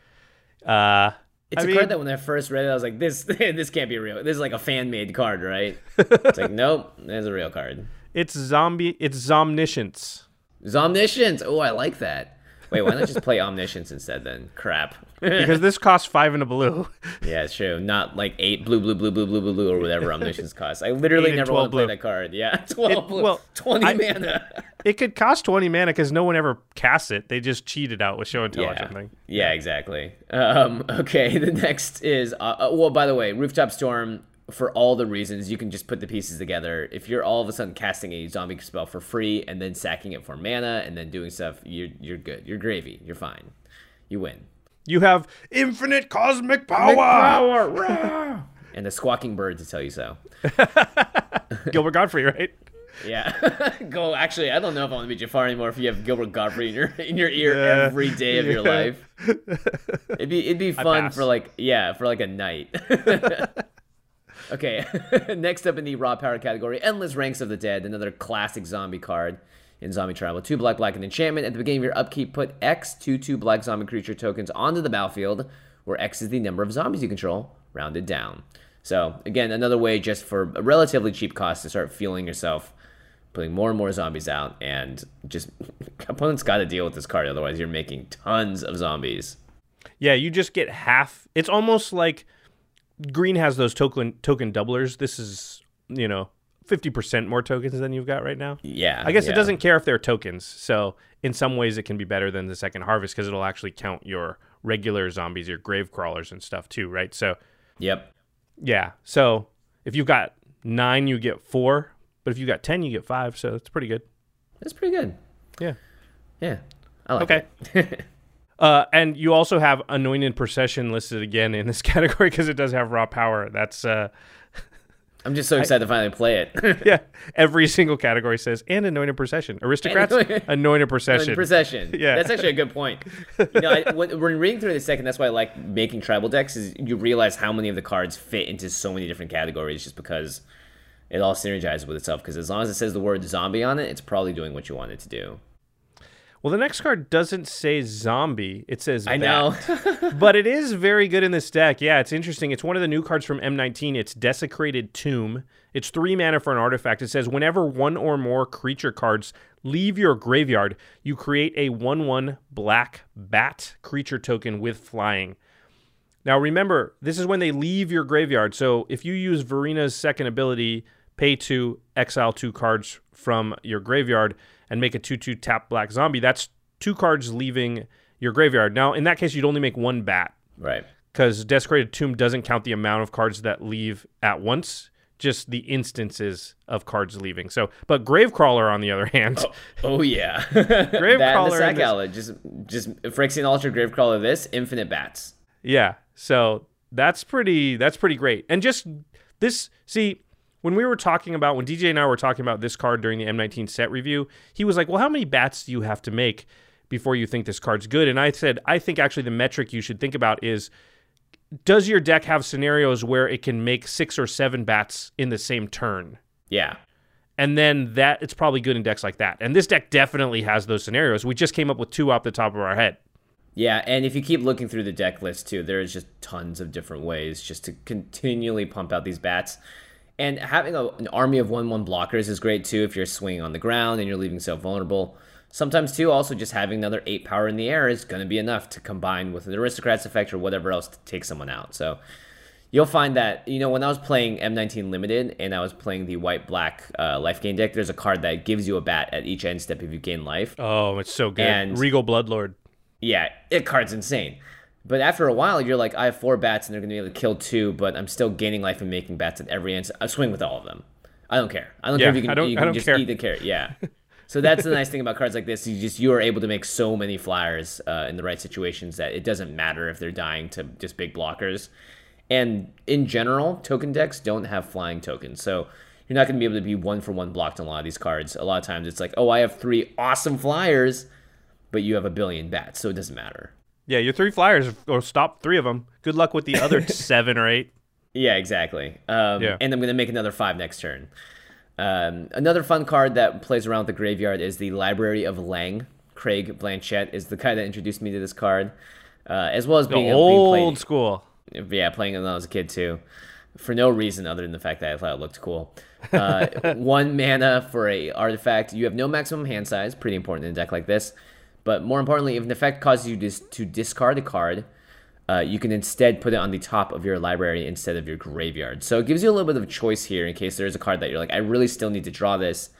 It's a card that when I first read it, I was like, this can't be real. This is like a fan-made card, right? It's like, nope, there's a real card. It's Zomniscience. Zomniscience. Oh, I like that. Wait, why not just play Omniscience instead then? Crap. Because this costs 5 and a blue. Yeah, it's true. Not like 8 blue, or whatever Omniscience costs. I literally never want to play that card. Yeah, 12 blue. Well, 20 mana. It could cost 20 mana because no one ever casts it. They just cheat it out with Show and Tell or something. Yeah, exactly. Okay, the next is... well, by the way, Rooftop Storm... For all the reasons, you can just put the pieces together. If you're all of a sudden casting a zombie spell for free and then sacking it for mana and then doing stuff, you're good. You're gravy. You're fine. You win. You have infinite cosmic power. And a squawking bird to tell you so. Gilbert Godfrey, right? Yeah. Actually, I don't know if I want to be Jafar anymore if you have Gilbert Godfrey in your ear every day of your life. It'd be fun for like a night. Okay, next up in the raw power category, Endless Ranks of the Dead, another classic zombie card in Zombie Tribal. 2 black, and enchantment. At the beginning of your upkeep, put X 2/2 black zombie creature tokens onto the battlefield, where X is the number of zombies you control, rounded down. So, again, another way just for a relatively cheap cost to start fueling yourself, putting more and more zombies out, and just opponents got to deal with this card, otherwise you're making tons of zombies. Yeah, you just get half. It's almost like... Green has those token doublers. This is, 50% more tokens than you've got right now. Yeah. I guess it doesn't care if they're tokens. So in some ways it can be better than the second harvest because it'll actually count your regular zombies, your grave crawlers and stuff too, right? So yep. Yeah. So if you've got 9, you get 4. But if you got 10, you get 5. So that's pretty good. That's pretty good. Yeah. Yeah. I like it. And you also have Anointed Procession listed again in this category because it does have raw power. That's I'm just so excited to finally play it. Yeah, every single category says and Anointed Procession. Aristocrats, Anointed Procession. Anointed Procession. Yeah, that's actually a good point. When reading through the second, that's why I like making tribal decks. Is you realize how many of the cards fit into so many different categories just because it all synergizes with itself. Because as long as it says the word zombie on it, it's probably doing what you want it to do. Well, the next card doesn't say zombie. It says bat. I know. But it is very good in this deck. Yeah, it's interesting. It's one of the new cards from M19. It's Desecrated Tomb. It's 3 mana for an artifact. It says whenever 1 or more creature cards leave your graveyard, you create a 1/1 black bat creature token with flying. Now remember, this is when they leave your graveyard. So if you use Verena's second ability, pay 2, exile 2 cards from your graveyard, and make a 2/2 tap black zombie. That's 2 cards leaving your graveyard. Now, in that case, you'd only make 1 bat. Right. Because Desecrated Tomb doesn't count the amount of cards that leave at once, just the instances of cards leaving. So, but Gravecrawler, on the other hand... Oh yeah. Gravecrawler... That and the sack outlet. Just Phyrexian Altar, Gravecrawler this, infinite bats. Yeah, so that's pretty great. And just this... See, when DJ and I were talking about this card during the M19 set review, he was like, well, how many bats do you have to make before you think this card's good? And I said, I think actually the metric you should think about is, does your deck have scenarios where it can make 6 or 7 bats in the same turn? Yeah. And then it's probably good in decks like that. And this deck definitely has those scenarios. We just came up with 2 off the top of our head. Yeah, and if you keep looking through the deck list too, there's just tons of different ways just to continually pump out these bats. And having an army of 1/1 blockers is great too if you're swinging on the ground and you're leaving yourself vulnerable. Sometimes, too, also just having another 8 power in the air is going to be enough to combine with an Aristocrats effect or whatever else to take someone out. So you'll find that, when I was playing M19 Limited and I was playing the white-black life gain deck, there's a card that gives you a bat at each end step if you gain life. Oh, it's so good. And Regal Bloodlord. Yeah, it card's insane. But after a while, you're like, I have 4 bats and they're going to be able to kill 2, but I'm still gaining life and making bats at every end. So I swing with all of them. I don't care. I don't care if you can just eat the carrot. Yeah. So that's the nice thing about cards like this. You are able to make so many flyers in the right situations that it doesn't matter if they're dying to just big blockers. And in general, token decks don't have flying tokens. So you're not going to be able to be 1-for-1 blocked on a lot of these cards. A lot of times it's like, oh, I have 3 awesome flyers, but you have a billion bats, so it doesn't matter. Yeah, your 3 flyers, or stop 3 of them. Good luck with the other 7 or 8. Yeah, exactly. And I'm going to make another 5 next turn. Another fun card that plays around with the graveyard is the Library of Lang. Craig Blanchett is the guy that introduced me to this card, as well as being old school. Yeah, playing it when I was a kid too, for no reason other than the fact that I thought it looked cool. 1 mana for a artifact. You have no maximum hand size, pretty important in a deck like this. But more importantly, if an effect causes you to discard a card, you can instead put it on the top of your library instead of your graveyard. So it gives you a little bit of a choice here in case there's a card that you're like, I really still need to draw this,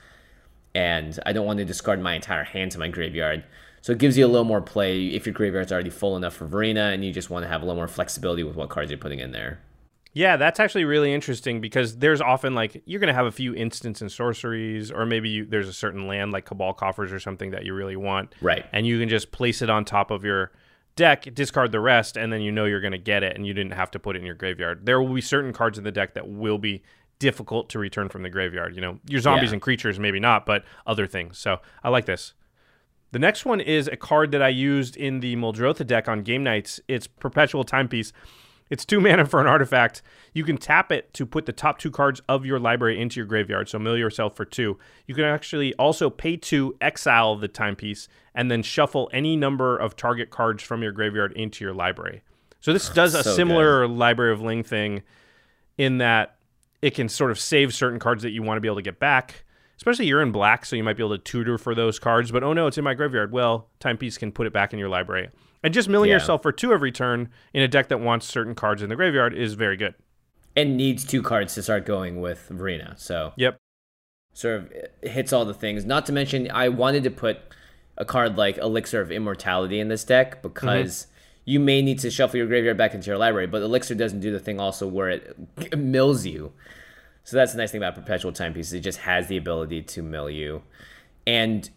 and I don't want to discard my entire hand to my graveyard. So it gives you a little more play if your graveyard's already full enough for Varina, and you just want to have a little more flexibility with what cards you're putting in there. Yeah, that's actually really interesting because there's often you're going to have a few instants and sorceries, or maybe there's a certain land like Cabal Coffers or something that you really want. Right. And you can just place it on top of your deck, discard the rest, and then you're going to get it, and you didn't have to put it in your graveyard. There will be certain cards in the deck that will be difficult to return from the graveyard. Your zombies and creatures, maybe not, but other things. So I like this. The next one is a card that I used in the Muldrotha deck on game nights. It's Perpetual Timepiece. It's 2 mana for an artifact. You can tap it to put the top 2 cards of your library into your graveyard, so mill yourself for 2. You can actually also pay 2, exile the timepiece, and then shuffle any number of target cards from your graveyard into your library. So this does a similar Library of Ling thing in that it can sort of save certain cards that you want to be able to get back. Especially you're in black, so you might be able to tutor for those cards, but oh no, it's in my graveyard. Well, Timepiece can put it back in your library. And just milling yourself for 2 every turn in a deck that wants certain cards in the graveyard is very good. And needs 2 cards to start going with Varina. So yep. Sort of hits all the things. Not to mention, I wanted to put a card like Elixir of Immortality in this deck because you may need to shuffle your graveyard back into your library, but Elixir doesn't do the thing also where it mills you. So that's the nice thing about Perpetual Timepieces. It just has the ability to mill you and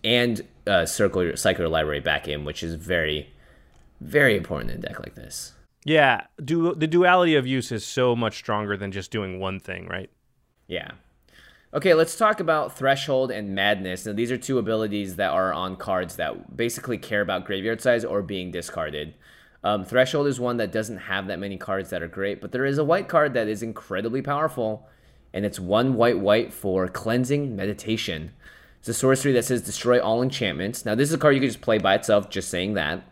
cycle your library back in, which is very, very important in a deck like this. Yeah, the duality of use is so much stronger than just doing one thing, right? Yeah. Okay, let's talk about Threshold and Madness. Now, these are 2 abilities that are on cards that basically care about graveyard size or being discarded. Threshold is one that doesn't have that many cards that are great, but there is a white card that is incredibly powerful, and it's 1 white for Cleansing Meditation. It's a sorcery that says destroy all enchantments. Now, this is a card you can just play by itself, just saying that.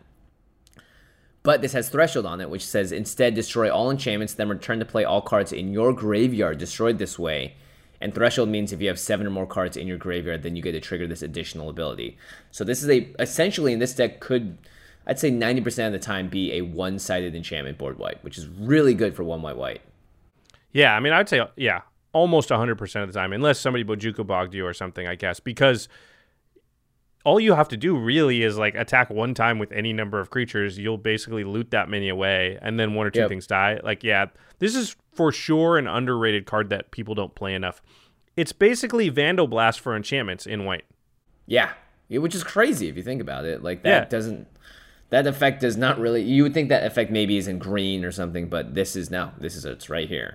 But this has Threshold on it, which says instead destroy all enchantments, then return to play all cards in your graveyard destroyed this way. And Threshold means if you have 7 or more cards in your graveyard, then you get to trigger this additional ability. So this is essentially in this deck could, I'd say 90% of the time, be a one-sided enchantment board white, which is really good for 1 white. Yeah, I mean, I'd say, yeah. almost 100% of the time, unless somebody Bojuka bogged you or something, I guess, because all you have to do really is like attack one time with any number of creatures. You'll basically loot that many away, and then one or two things die. Like, yeah, this is for sure an underrated card that people don't play enough. It's basically Vandal Blast for enchantments in white. Yeah, which is crazy if you think about it. Like, that that effect does not really, you would think that effect maybe is in green or something, but it's right here.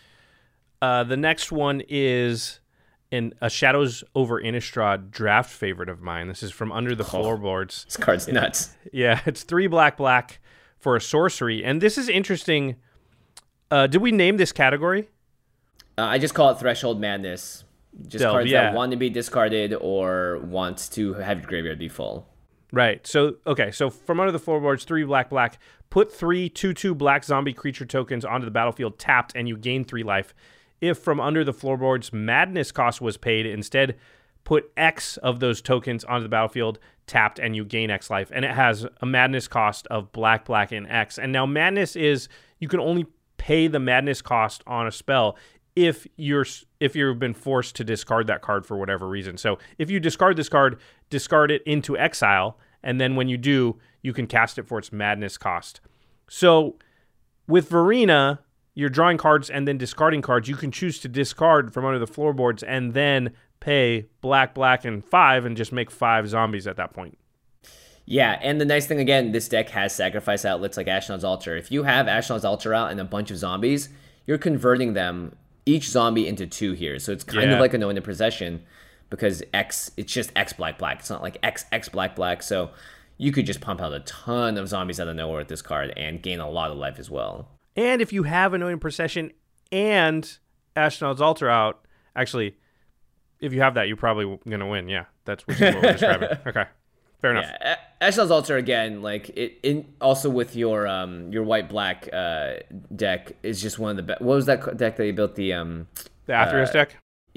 The next one is a Shadows over Innistrad draft favorite of mine. This is from Under the Floorboards. This card's nuts. Yeah, it's 3 black for a sorcery. And this is interesting. Did we name this category? I just call it Threshold Madness. Just cards that want to be discarded or want to have your graveyard be full. Right. So from Under the Floorboards, 3 black. Put 3 2/2 black zombie creature tokens onto the battlefield tapped, and you gain 3 life. If from Under the Floorboards Madness cost was paid, instead put X of those tokens onto the battlefield tapped, and you gain X life. And it has a Madness cost of black, and X. And now Madness is, you can only pay the Madness cost on a spell if you've been forced to discard that card for whatever reason. So if you discard this card, discard it into exile, and then when you do, you can cast it for its Madness cost. So with Varina, you're drawing cards and then discarding cards. You can choose to discard from Under the Floorboards and then pay black, and 5 and just make 5 zombies at that point. Yeah, and the nice thing, again, this deck has sacrifice outlets like Ashnod's Altar. If you have Ashnod's Altar out and a bunch of zombies, you're converting them, each zombie, into 2 here. So it's kind of like a no into possession, because it's just X black. It's not like X black. So you could just pump out a ton of zombies out of nowhere with this card and gain a lot of life as well. And if you have Annoying Procession and Ashnod's Altar out, actually, if you have that, you're probably going to win. Yeah, which is what we're describing. Okay, fair enough. Yeah, Ashnod's Altar, again, like also with your white-black deck, is just one of the best. What was that deck that you built? The Athreos deck?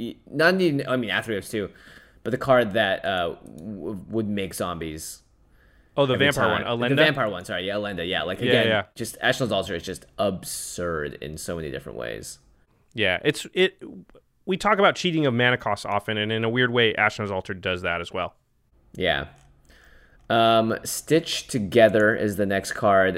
Athreos too, but the card that would make zombies. Oh, the vampire one, Elenda? The vampire one, sorry. Yeah, Elenda. Yeah, like, again, just Ashnod's Altar is just absurd in so many different ways. Yeah, we talk about cheating of mana costs often, and in a weird way, Ashnod's Altar does that as well. Yeah. Stitch Together is the next card.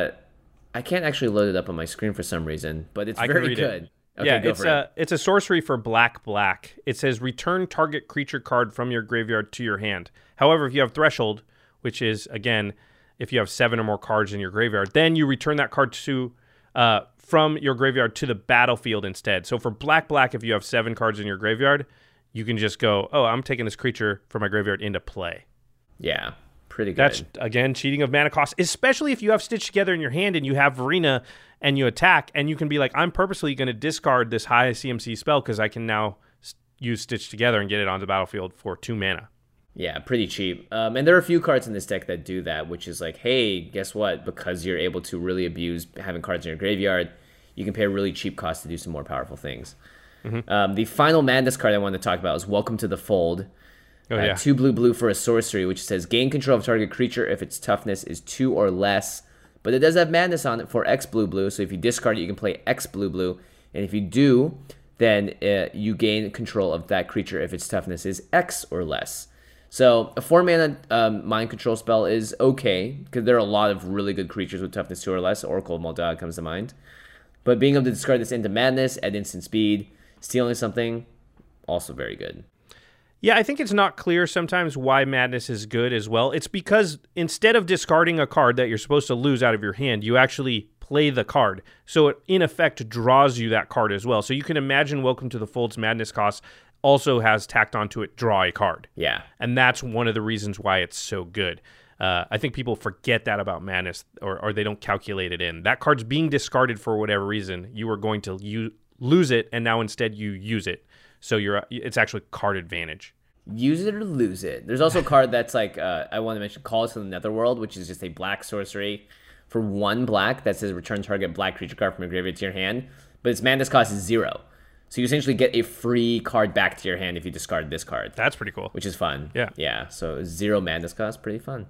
I can't actually load it up on my screen for some reason, but it's very good. Okay, it's a sorcery for black. It says return target creature card from your graveyard to your hand. However, if you have Threshold, which is, again, if you have 7 or more cards in your graveyard, then you return that card from your graveyard to the battlefield instead. So for black, if you have 7 cards in your graveyard, you can just go, I'm taking this creature from my graveyard into play. Yeah, pretty good. That's, again, cheating of mana cost, especially if you have Stitch Together in your hand and you have Varina and you attack, and you can be like, I'm purposely going to discard this high CMC spell because I can now use Stitch Together and get it onto the battlefield for 2 mana. Yeah, pretty cheap. And there are a few cards in this deck that do that, which is like, hey, guess what? Because you're able to really abuse having cards in your graveyard, you can pay a really cheap cost to do some more powerful things. Mm-hmm. The final Madness card I want to talk about is Welcome to the Fold. 2 blue for a sorcery, which says gain control of target creature if its toughness is 2 or less. But it does have Madness on it for X blue. So if you discard it, you can play X blue. And if you do, then you gain control of that creature if its toughness is X or less. So a 4-mana mind control spell is okay, because there are a lot of really good creatures with toughness 2 or less. Oracle of Muldrotha comes to mind. But being able to discard this into Madness at instant speed, stealing something, also very good. Yeah, I think it's not clear sometimes why Madness is good as well. It's because instead of discarding a card that you're supposed to lose out of your hand, you actually play the card. So it, in effect, draws you that card as well. So you can imagine Welcome to the Fold's Madness cost also has tacked onto it draw a card. Yeah. And that's one of the reasons why it's so good. I think people forget that about Madness, or they don't calculate it in. That card's being discarded for whatever reason. You are going to lose it, and now instead you use it. So it's actually card advantage. Use it or lose it. There's also a card that's like, I want to mention Call to the Netherworld, which is just a black sorcery for 1 black that says return target black creature card from your graveyard to your hand, but its Madness cost is 0. So you essentially get a free card back to your hand if you discard this card. That's pretty cool. Which is fun. Yeah. Yeah, so 0 Madness cost, pretty fun.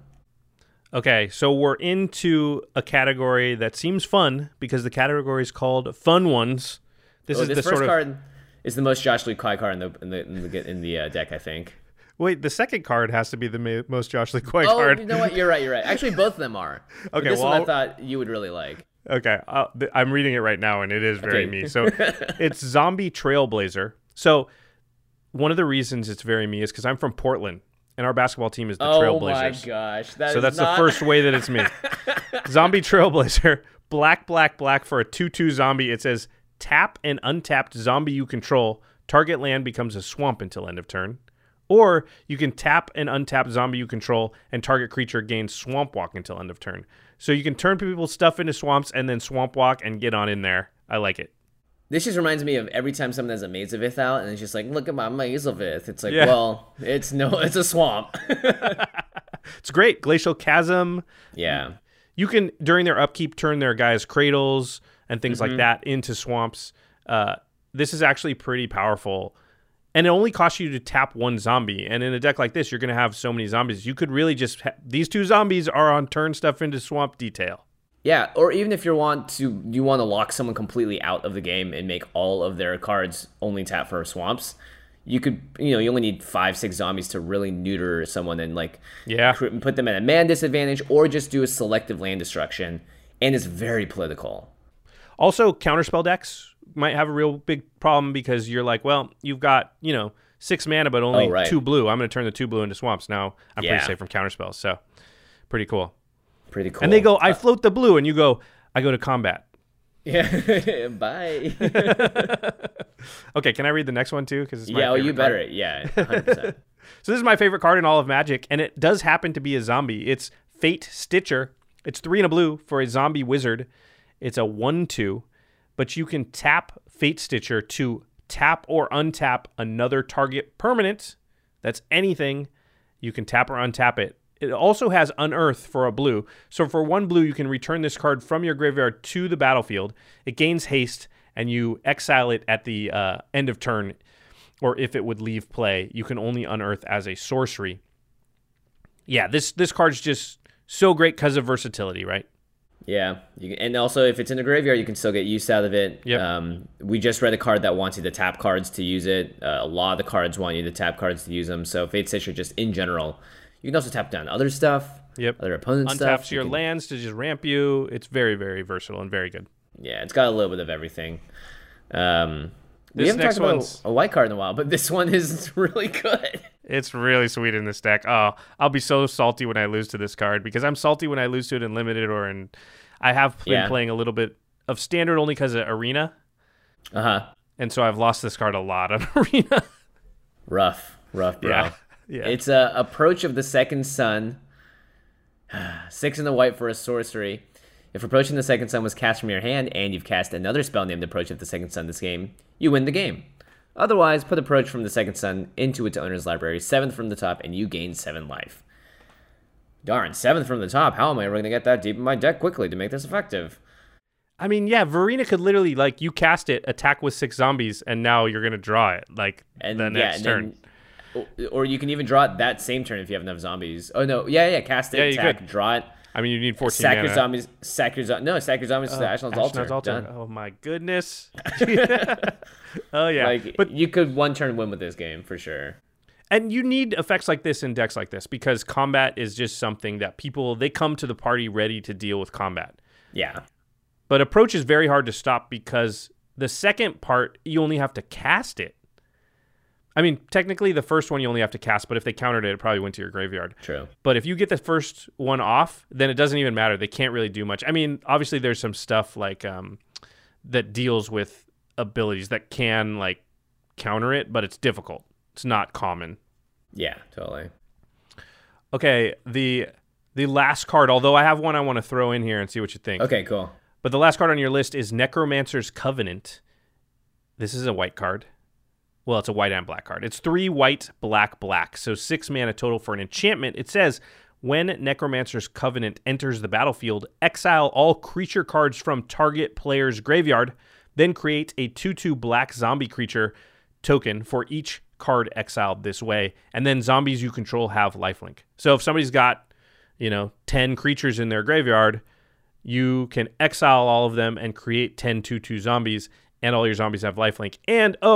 Okay, so we're into a category that seems fun because the category is called Fun Ones. This first card It's the most Josh Lee Kwai card in the deck, I think. Wait, the second card has to be the most Josh Lee Kwai Oh, card. you know what? You're right. Actually, both of them are. But Okay, this well, one I thought you would really like. Okay, I'm reading it right now, and it is very Okay. me. So it's Zombie Trailblazer. So one of the reasons it's very me is because I'm from Portland, and our basketball team is the Oh my Trailblazers. gosh. So that's the first way that it's me. Zombie Trailblazer, black, black, black for a 2/2 zombie. It says, tap an untapped zombie you control. Target land becomes a swamp until end of turn. Or you can tap an untapped zombie you control, and target creature gains Swamp Walk until end of turn. So you can turn people's stuff into swamps and then Swamp Walk and get on in there. I like it. This just reminds me of every time someone has a Mazavith out, and it's just like, look at my Mazavith. It's like, Yeah. well, it's a swamp. It's great. Glacial Chasm. Yeah. You can, during their upkeep, turn their guys' cradles and things like that into swamps. This is actually pretty powerful. And it only costs you to tap one zombie. And in a deck like this, you're going to have so many zombies. You could really just... these two zombies are on turn stuff into swamp detail. Yeah, or even if you want to lock someone completely out of the game and make all of their cards only tap for swamps, you could, you only need 5-6 zombies to really neuter someone and put them at a man disadvantage, or just do a selective land destruction. And it's very political. Also, counterspell decks might have a real big problem because you're like, well, you've got, 6 mana, but only 2 blue. I'm going to turn the 2 blue into swamps. Now I'm pretty safe from counterspells. So pretty cool. Pretty cool. And they go, I float the blue. And you go, I go to combat. Yeah. Bye. Okay. Can I read the next one too? Because it's my Yeah. Oh, favorite you card. better. Yeah. 100%. So this is my favorite card in all of Magic. And it does happen to be a zombie. It's Fate Stitcher. It's 3 and a blue for a zombie wizard. It's a 1/2. But you can tap Fate Stitcher to tap or untap another target permanent. That's anything. You can tap or untap it. It also has Unearth for a blue. So for 1 blue, you can return this card from your graveyard to the battlefield. It gains haste, and you exile it at the end of turn. Or if it would leave play, you can only unearth as a sorcery. Yeah, this card's just so great because of versatility, right? Yeah, and also if it's in the graveyard, you can still get use out of it. Yep. We just read a card that wants you to tap cards to use it. A lot of the cards want you to tap cards to use them. So Fate Stitcher, just in general, you can also tap down other stuff. Yep. Other opponents' stuff. Untaps your lands to just ramp you. It's very, very versatile and very good. Yeah, it's got a little bit of everything. We This haven't next talked about one's- a white card in a while, but this one is really good. It's really sweet in this deck. Oh, I'll be so salty when I lose to this card because I'm salty when I lose to it in Limited or in... I have been playing a little bit of Standard only because of Arena. Uh-huh. And so I've lost this card a lot on Arena. Rough, bro. Yeah. It's a Approach of the Second Sun. 6 in the white for a sorcery. If Approaching the Second Sun was cast from your hand and you've cast another spell named Approach of the Second Sun this game, you win the game. Otherwise, put Approach from the Second Sun into its owner's library, 7th from the top, and you gain 7 life. Darn, 7th from the top. How am I ever going to get that deep in my deck quickly to make this effective? I mean, yeah, Verena could literally, you cast it, attack with 6 zombies, and now you're going to draw it, the next turn. Or you can even draw it that same turn if you have enough zombies. Oh, no. Yeah, cast it, you attack, could. draw it. I mean, you need 14 Sack mana. your zombies. Sack your zombies to the Ashnod's Altar. Done. Oh, my goodness. Oh, yeah. But you could one turn win with this game, for sure. And you need effects like this in decks like this because combat is just something that they come to the party ready to deal with combat. Yeah. But Approach is very hard to stop because the second part, you only have to cast it. I mean, technically the first one you only have to cast, but if they countered it, it probably went to your graveyard. True. But if you get the first one off, then it doesn't even matter. They can't really do much. I mean, obviously there's some stuff that deals with abilities that can counter it, but it's difficult. It's not common. Yeah, totally. Okay, the last card, although I have one I want to throw in here and see what you think. Okay, cool. But the last card on your list is Necromancer's Covenant. This is a white card. Well, it's a white and black card. It's 3 white, black, black. So 6 mana total for an enchantment. It says, when Necromancer's Covenant enters the battlefield, exile all creature cards from target player's graveyard, then create a 2/2 black zombie creature token for each card exiled this way. And then zombies you control have lifelink. So if somebody's got, 10 creatures in their graveyard, you can exile all of them and create 10 2/2 zombies, and all your zombies have lifelink. And,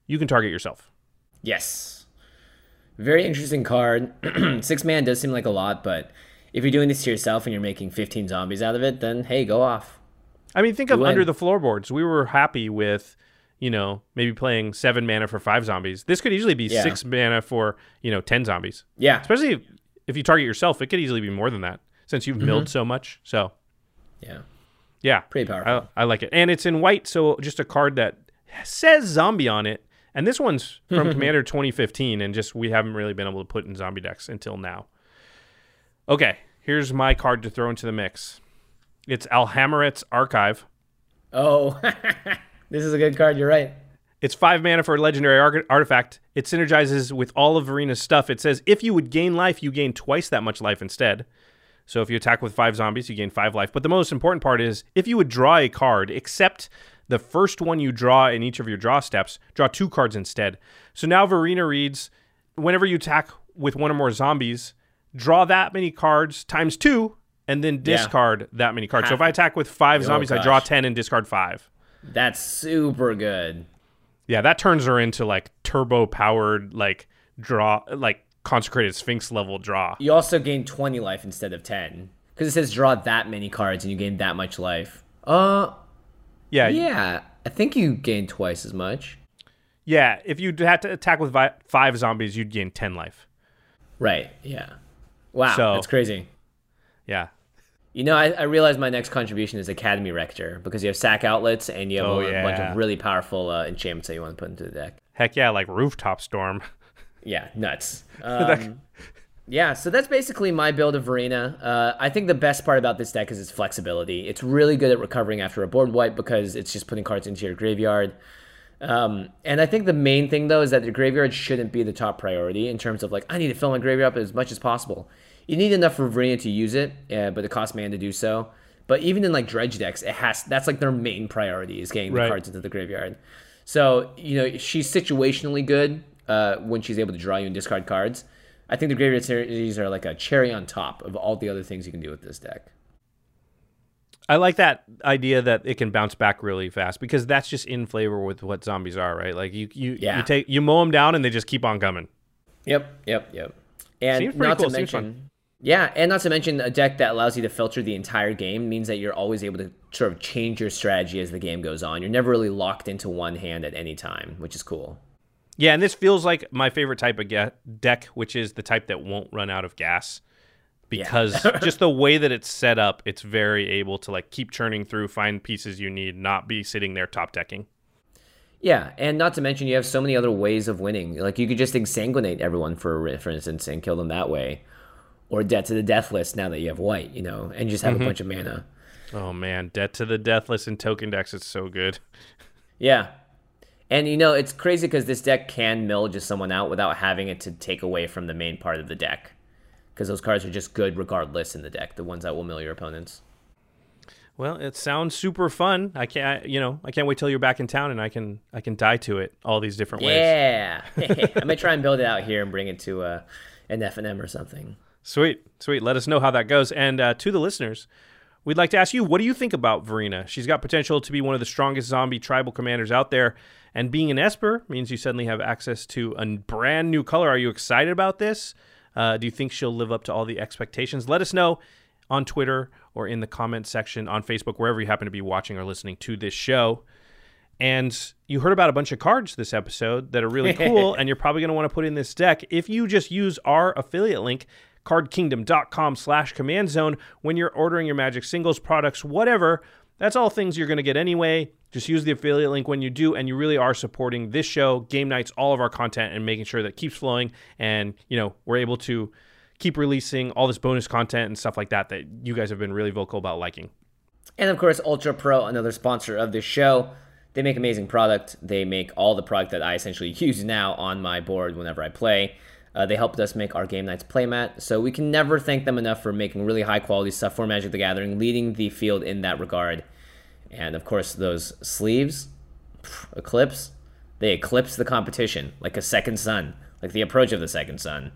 you can target yourself. Yes. Very interesting card. 6 mana does seem like a lot, but if you're doing this to yourself and you're making 15 zombies out of it, then hey, go off. I mean, think of under the floorboards. We were happy with, maybe playing 7 mana for 5 zombies. This could easily be 6 mana for, 10 zombies. Yeah. Especially if you target yourself, it could easily be more than that since you've milled so much. So, yeah. Pretty powerful. I like it. And it's in white, so just a card that says zombie on it. And this one's from Commander 2015, and just we haven't really been able to put in zombie decks until now. Okay, here's my card to throw into the mix. It's Alhammarret's Archive. Oh, this is a good card. You're right. It's 5 mana for a legendary artifact. It synergizes with all of Varina's stuff. It says if you would gain life, you gain twice that much life instead. So if you attack with 5 zombies, you gain 5 life. But the most important part is if you would draw a card, except the first one you draw in each of your draw steps, draw 2 cards instead. So now Varina reads, whenever you attack with 1 or more zombies, draw that many cards times 2, and then discard that many cards. So if I attack with 5 zombies, I draw 10 and discard 5. That's super good. Yeah, that turns her into like turbo-powered, Consecrated Sphinx level draw. You also gain 20 life instead of 10. Because it says draw that many cards and you gain that much life. Yeah, I think you gain twice as much. Yeah, if you had to attack with 5 zombies, you'd gain 10 life. Right, yeah. Wow, that's crazy. Yeah. I realize my next contribution is Academy Rector, because you have sack outlets and you have a bunch of really powerful enchantments that you want to put into the deck. Heck yeah, like Rooftop Storm. Yeah, nuts. Yeah, so that's basically my build of Varina. I think the best part about this deck is its flexibility. It's really good at recovering after a board wipe because it's just putting cards into your graveyard. And I think the main thing, though, is that the graveyard shouldn't be the top priority in terms of, I need to fill my graveyard up as much as possible. You need enough for Varina to use it, but it costs mana to do so. But even in, dredge decks, that's, their main priority is getting the cards into the graveyard. So, she's situationally good when she's able to draw you and discard cards. I think the graveyard synergies are like a cherry on top of all the other things you can do with this deck. I like that idea that it can bounce back really fast because that's just in flavor with what zombies are, right? Like you mow them down and they just keep on coming. Yep. And seems pretty cool. Seems fun. Yeah, and not to mention a deck that allows you to filter the entire game means that you're always able to sort of change your strategy as the game goes on. You're never really locked into one hand at any time, which is cool. Yeah, and this feels like my favorite type of deck, which is the type that won't run out of gas. Because just the way that it's set up, it's very able to keep churning through, find pieces you need, not be sitting there top decking. Yeah, and not to mention you have so many other ways of winning. You could just exsanguinate everyone, for instance, and kill them that way. Or Debt to the Deathless now that you have white, and just have a bunch of mana. Oh, man, Debt to the Deathless in token decks is so good. Yeah. And, it's crazy because this deck can mill just someone out without having it to take away from the main part of the deck. Because those cards are just good regardless in the deck, the ones that will mill your opponents. Well, it sounds super fun. I can't wait till you're back in town and I can die to it all these different ways. Yeah. I might try and build it out here and bring it to an FNM or something. Sweet. Let us know how that goes. And to the listeners, we'd like to ask you, what do you think about Varina? She's got potential to be one of the strongest zombie tribal commanders out there. And being an Esper means you suddenly have access to a brand new color. Are you excited about this? Do you think she'll live up to all the expectations? Let us know on Twitter or in the comments section on Facebook, wherever you happen to be watching or listening to this show. And you heard about a bunch of cards this episode that are really cool, and you're probably going to want to put in this deck. If you just use our affiliate link, cardkingdom.com/command zone, when you're ordering your Magic singles, products, whatever, that's all things you're going to get anyway. Just use the affiliate link when you do, and you really are supporting this show, Game Nights, all of our content, and making sure that it keeps flowing. And, we're able to keep releasing all this bonus content and stuff like that you guys have been really vocal about liking. And, of course, Ultra Pro, another sponsor of this show. They make amazing product. They make all the product that I essentially use now on my board whenever I play. They helped us make our Game Nights playmat, so we can never thank them enough for making really high-quality stuff for Magic the Gathering, leading the field in that regard. And, of course, those sleeves, Eclipse, they eclipse the competition like a second sun, like the approach of the second sun.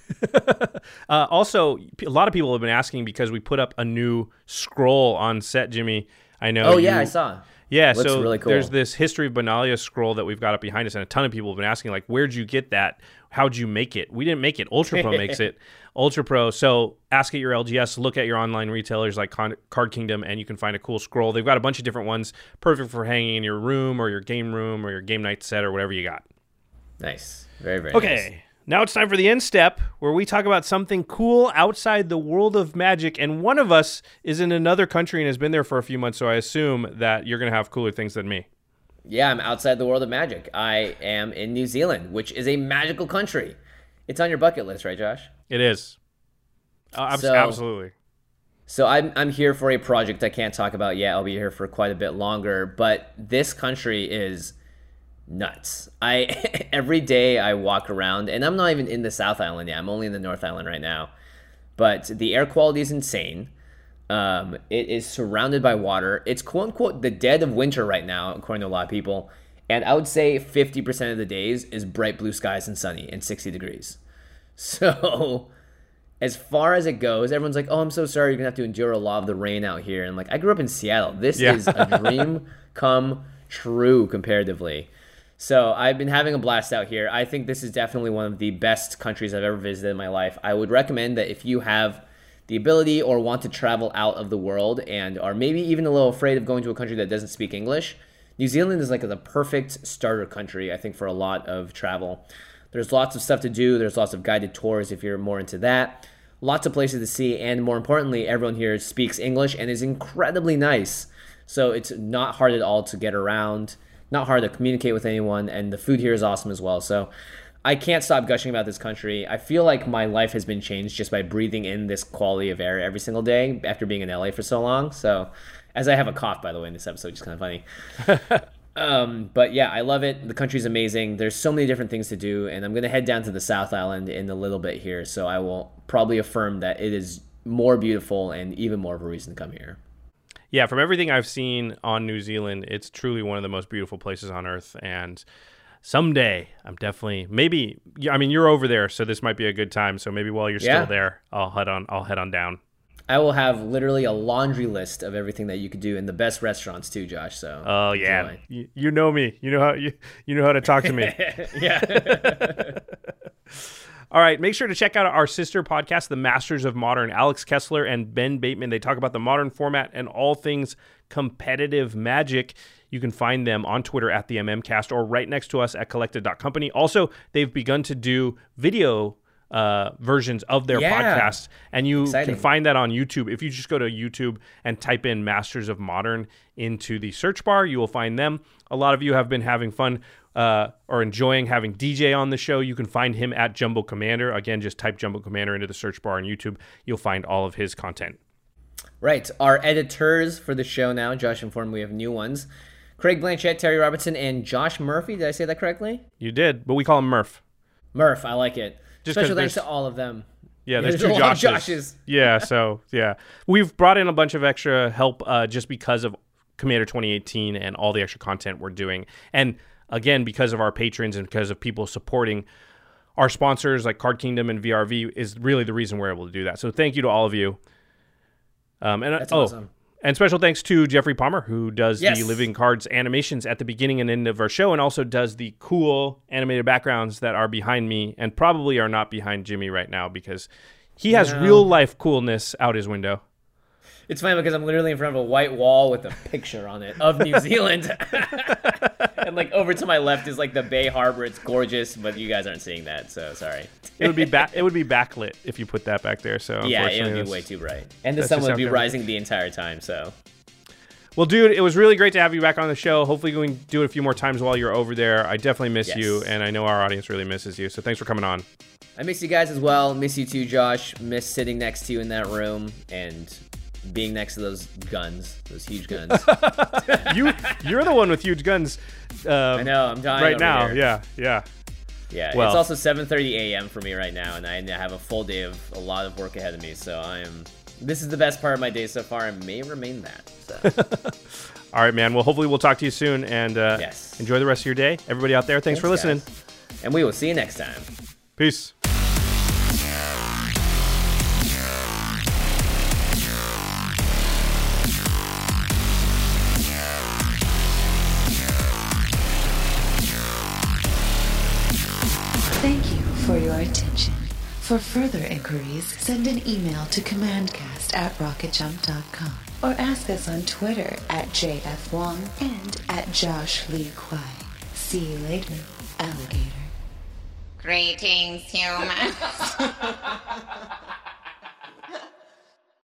Also, a lot of people have been asking because we put up a new scroll on set, Jimmy. I know. Oh, yeah, I saw. Yeah, Looks so really cool. there's this History of Benalia scroll that we've got up behind us, and a ton of people have been asking, like, where'd you get that? How'd you make it? We didn't make it. Ultra Pro makes it. Ultra Pro. So ask at your LGS, look at your online retailers like Card Kingdom, and you can find a cool scroll. They've got a bunch of different ones, perfect for hanging in your room or your game room or your game night set or whatever you got. Nice. Very, very Okay. nice. Now it's time for the end step, where we talk about something cool outside the world of Magic. And one of us is in another country and has been there for a few months, so I assume that you're going to have cooler things than me. Yeah, I'm outside the world of Magic. I am in New Zealand, which is a magical country. It's on your bucket list, right, Josh? It is. Absolutely. So I'm here for a project I can't talk about yet. I'll be here for quite a bit longer, but this country is nuts. Every day I walk around, and I'm not even in the South Island yet. I'm only in the North Island right now. But the air quality is insane. It is surrounded by water. It's quote unquote the dead of winter right now, according to a lot of people. And I would say 50% of the days is bright blue skies and sunny and 60 degrees. So as far as it goes, everyone's like, oh, I'm so sorry, you're gonna have to endure a lot of the rain out here. And like, I grew up in Seattle. This is a dream come true comparatively. So I've been having a blast out here. I think this is definitely one of the best countries I've ever visited in my life. I would recommend that if you have the ability or want to travel out of the world and are maybe even a little afraid of going to a country that doesn't speak English, New Zealand is like the perfect starter country, I think, for a lot of travel. There's lots of stuff to do. There's lots of guided tours if you're more into that. Lots of places to see. And more importantly, everyone here speaks English and is incredibly nice. So it's not hard at all to get around. Not hard to communicate with anyone, and the food here is awesome as well. So I can't stop gushing about this country. I feel like my life has been changed just by breathing in this quality of air every single day after being in LA for so long. So, as I have a cough, by the way, in this episode, which is kind of funny. But yeah, I love it. The country's amazing. There's so many different things to do, and I'm going to head down to the South Island in a little bit here. So I will probably affirm that it is more beautiful and even more of a reason to come here. Yeah, from everything I've seen on New Zealand, it's truly one of the most beautiful places on Earth. And someday, I'm definitely you're over there, so this might be a good time. So maybe while you're still there, I'll head on down. I will have literally a laundry list of everything that you could do in the best restaurants too, Josh. So oh yeah, you know me. You know how to talk to me. Yeah. All right, make sure to check out our sister podcast, The Masters of Modern. Alex Kessler and Ben Bateman, they talk about the modern format and all things competitive Magic. You can find them on Twitter at the MMCast or right next to us at collected.company. Also, they've begun to do video versions of their podcast, and you can find that on YouTube. If you just go to YouTube and type in Masters of Modern into the search bar, you will find them. A lot of you have been having fun or enjoying having DJ on the show. You can find him at Jumbo Commander. Again, just type Jumbo Commander into the search bar on YouTube. You'll find all of his content. Right. Our editors for the show now, Josh informed we have new ones. Craig Blanchett, Terry Robertson, and Josh Murphy. Did I say that correctly? You did, but we call him Murph. Murph, I like it. Just special thanks to all of them. Yeah, there's two Joshes. Yeah, so yeah. We've brought in a bunch of extra help just because of Commander 2018 and all the extra content we're doing. And again, because of our patrons and because of people supporting our sponsors like Card Kingdom and VRV is really the reason we're able to do that. So thank you to all of you. That's awesome. And special thanks to Jeffrey Palmer, who does the Living Cards animations at the beginning and end of our show, and also does the cool animated backgrounds that are behind me and probably are not behind Jimmy right now because he has real life coolness out his window. It's funny because I'm literally in front of a white wall with a picture on it of New Zealand. And like over to my left is like the Bay Harbor. It's gorgeous, but you guys aren't seeing that, so sorry. It would be backlit if you put that back there. So yeah, it would be way too bright. And the sun would be rising the entire time, so. Well, dude, it was really great to have you back on the show. Hopefully we can do it a few more times while you're over there. I definitely miss you, and I know our audience really misses you. So thanks for coming on. I miss you guys as well. Miss you too, Josh. Miss sitting next to you in that room and being next to those guns, those huge guns. You're the one with huge guns. I know, I'm dying right now. Here. Yeah. Well, it's also 7:30 a.m. for me right now, and I have a full day of a lot of work ahead of me. So this is the best part of my day so far, and may remain that. So. All right, man. Well, hopefully we'll talk to you soon, and enjoy the rest of your day. Everybody out there, thanks for listening. Guys. And we will see you next time. Peace. your attention. For further inquiries, send an email to commandcast@rocketjump.com or ask us on Twitter @JFWong and @JoshLeeQuai. See you later, alligator. Greetings, humans.